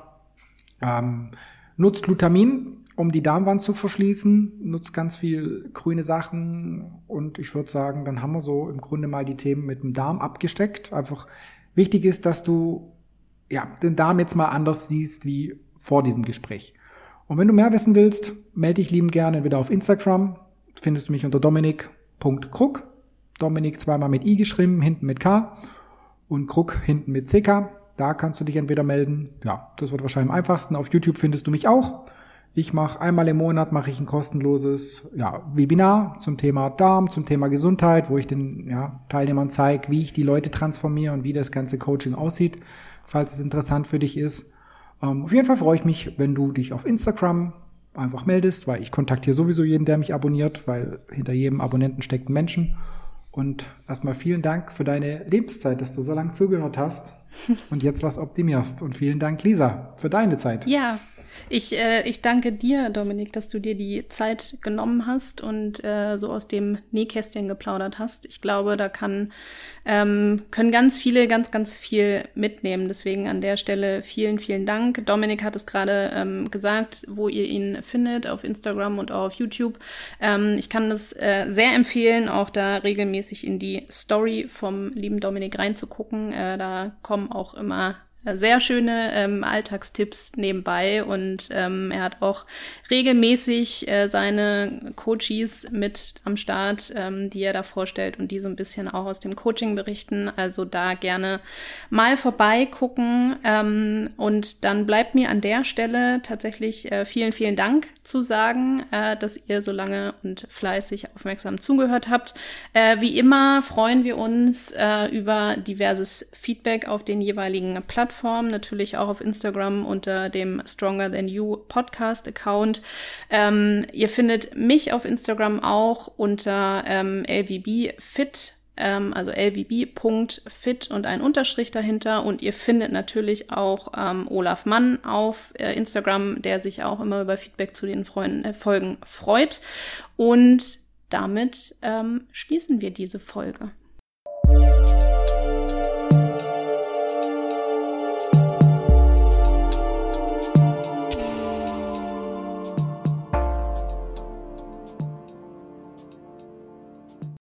[SPEAKER 2] Ähm, nutzt Glutamin, um die Darmwand zu verschließen, nutzt ganz viel grüne Sachen und ich würde sagen, dann haben wir so im Grunde mal die Themen mit dem Darm abgesteckt. Einfach wichtig ist, dass du ja den Darm jetzt mal anders siehst wie vor diesem Gespräch. Und wenn du mehr wissen willst, melde dich liebend gerne wieder auf Instagram. Findest du mich unter dominik punkt kruk. Dominik zweimal mit I geschrieben, hinten mit K und Kruk hinten mit C K. Da kannst du dich entweder melden. Ja, das wird wahrscheinlich am einfachsten. Auf YouTube findest du mich auch. Ich mache einmal im Monat mache ich ein kostenloses ja, Webinar zum Thema Darm, zum Thema Gesundheit, wo ich den ja, Teilnehmern zeige, wie ich die Leute transformiere und wie das ganze Coaching aussieht, falls es interessant für dich ist. Ähm, auf jeden Fall freue ich mich, wenn du dich auf Instagram einfach meldest, weil ich kontaktiere sowieso jeden, der mich abonniert, weil hinter jedem Abonnenten steckt ein Menschen. Und erstmal vielen Dank für deine Lebenszeit, dass du so lange zugehört hast und jetzt was optimierst. Und vielen Dank, Lisa, für deine Zeit.
[SPEAKER 1] Ja, ich, äh, ich danke dir, Dominik, dass du dir die Zeit genommen hast und äh, so aus dem Nähkästchen geplaudert hast. Ich glaube, da kann, ähm, können ganz viele ganz, ganz viel mitnehmen. Deswegen an der Stelle vielen, vielen Dank. Dominik hat es gerade ähm, gesagt, wo ihr ihn findet, auf Instagram und auch auf YouTube. Ähm, ich kann das äh, sehr empfehlen, auch da regelmäßig in die Story vom lieben Dominik reinzugucken. Äh, da kommen auch immer sehr schöne ähm, Alltagstipps nebenbei und ähm, er hat auch regelmäßig äh, seine Coaches mit am Start, ähm, die er da vorstellt und die so ein bisschen auch aus dem Coaching berichten. Also da gerne mal vorbeigucken ähm, und dann bleibt mir an der Stelle tatsächlich äh, vielen, vielen Dank zu sagen, äh, dass ihr so lange und fleißig aufmerksam zugehört habt. Äh, wie immer freuen wir uns äh, über diverses Feedback auf den jeweiligen Plattformen. Natürlich auch auf Instagram unter dem Stronger Than You Podcast Account. Ähm, ihr findet mich auf Instagram auch unter ähm, L V B Fit, ähm, also L V B Punkt fit und ein Unterstrich dahinter. Und ihr findet natürlich auch ähm, Olaf Mann auf äh, Instagram, der sich auch immer über Feedback zu den Freunden, äh, Folgen freut. Und damit ähm, schließen wir diese Folge.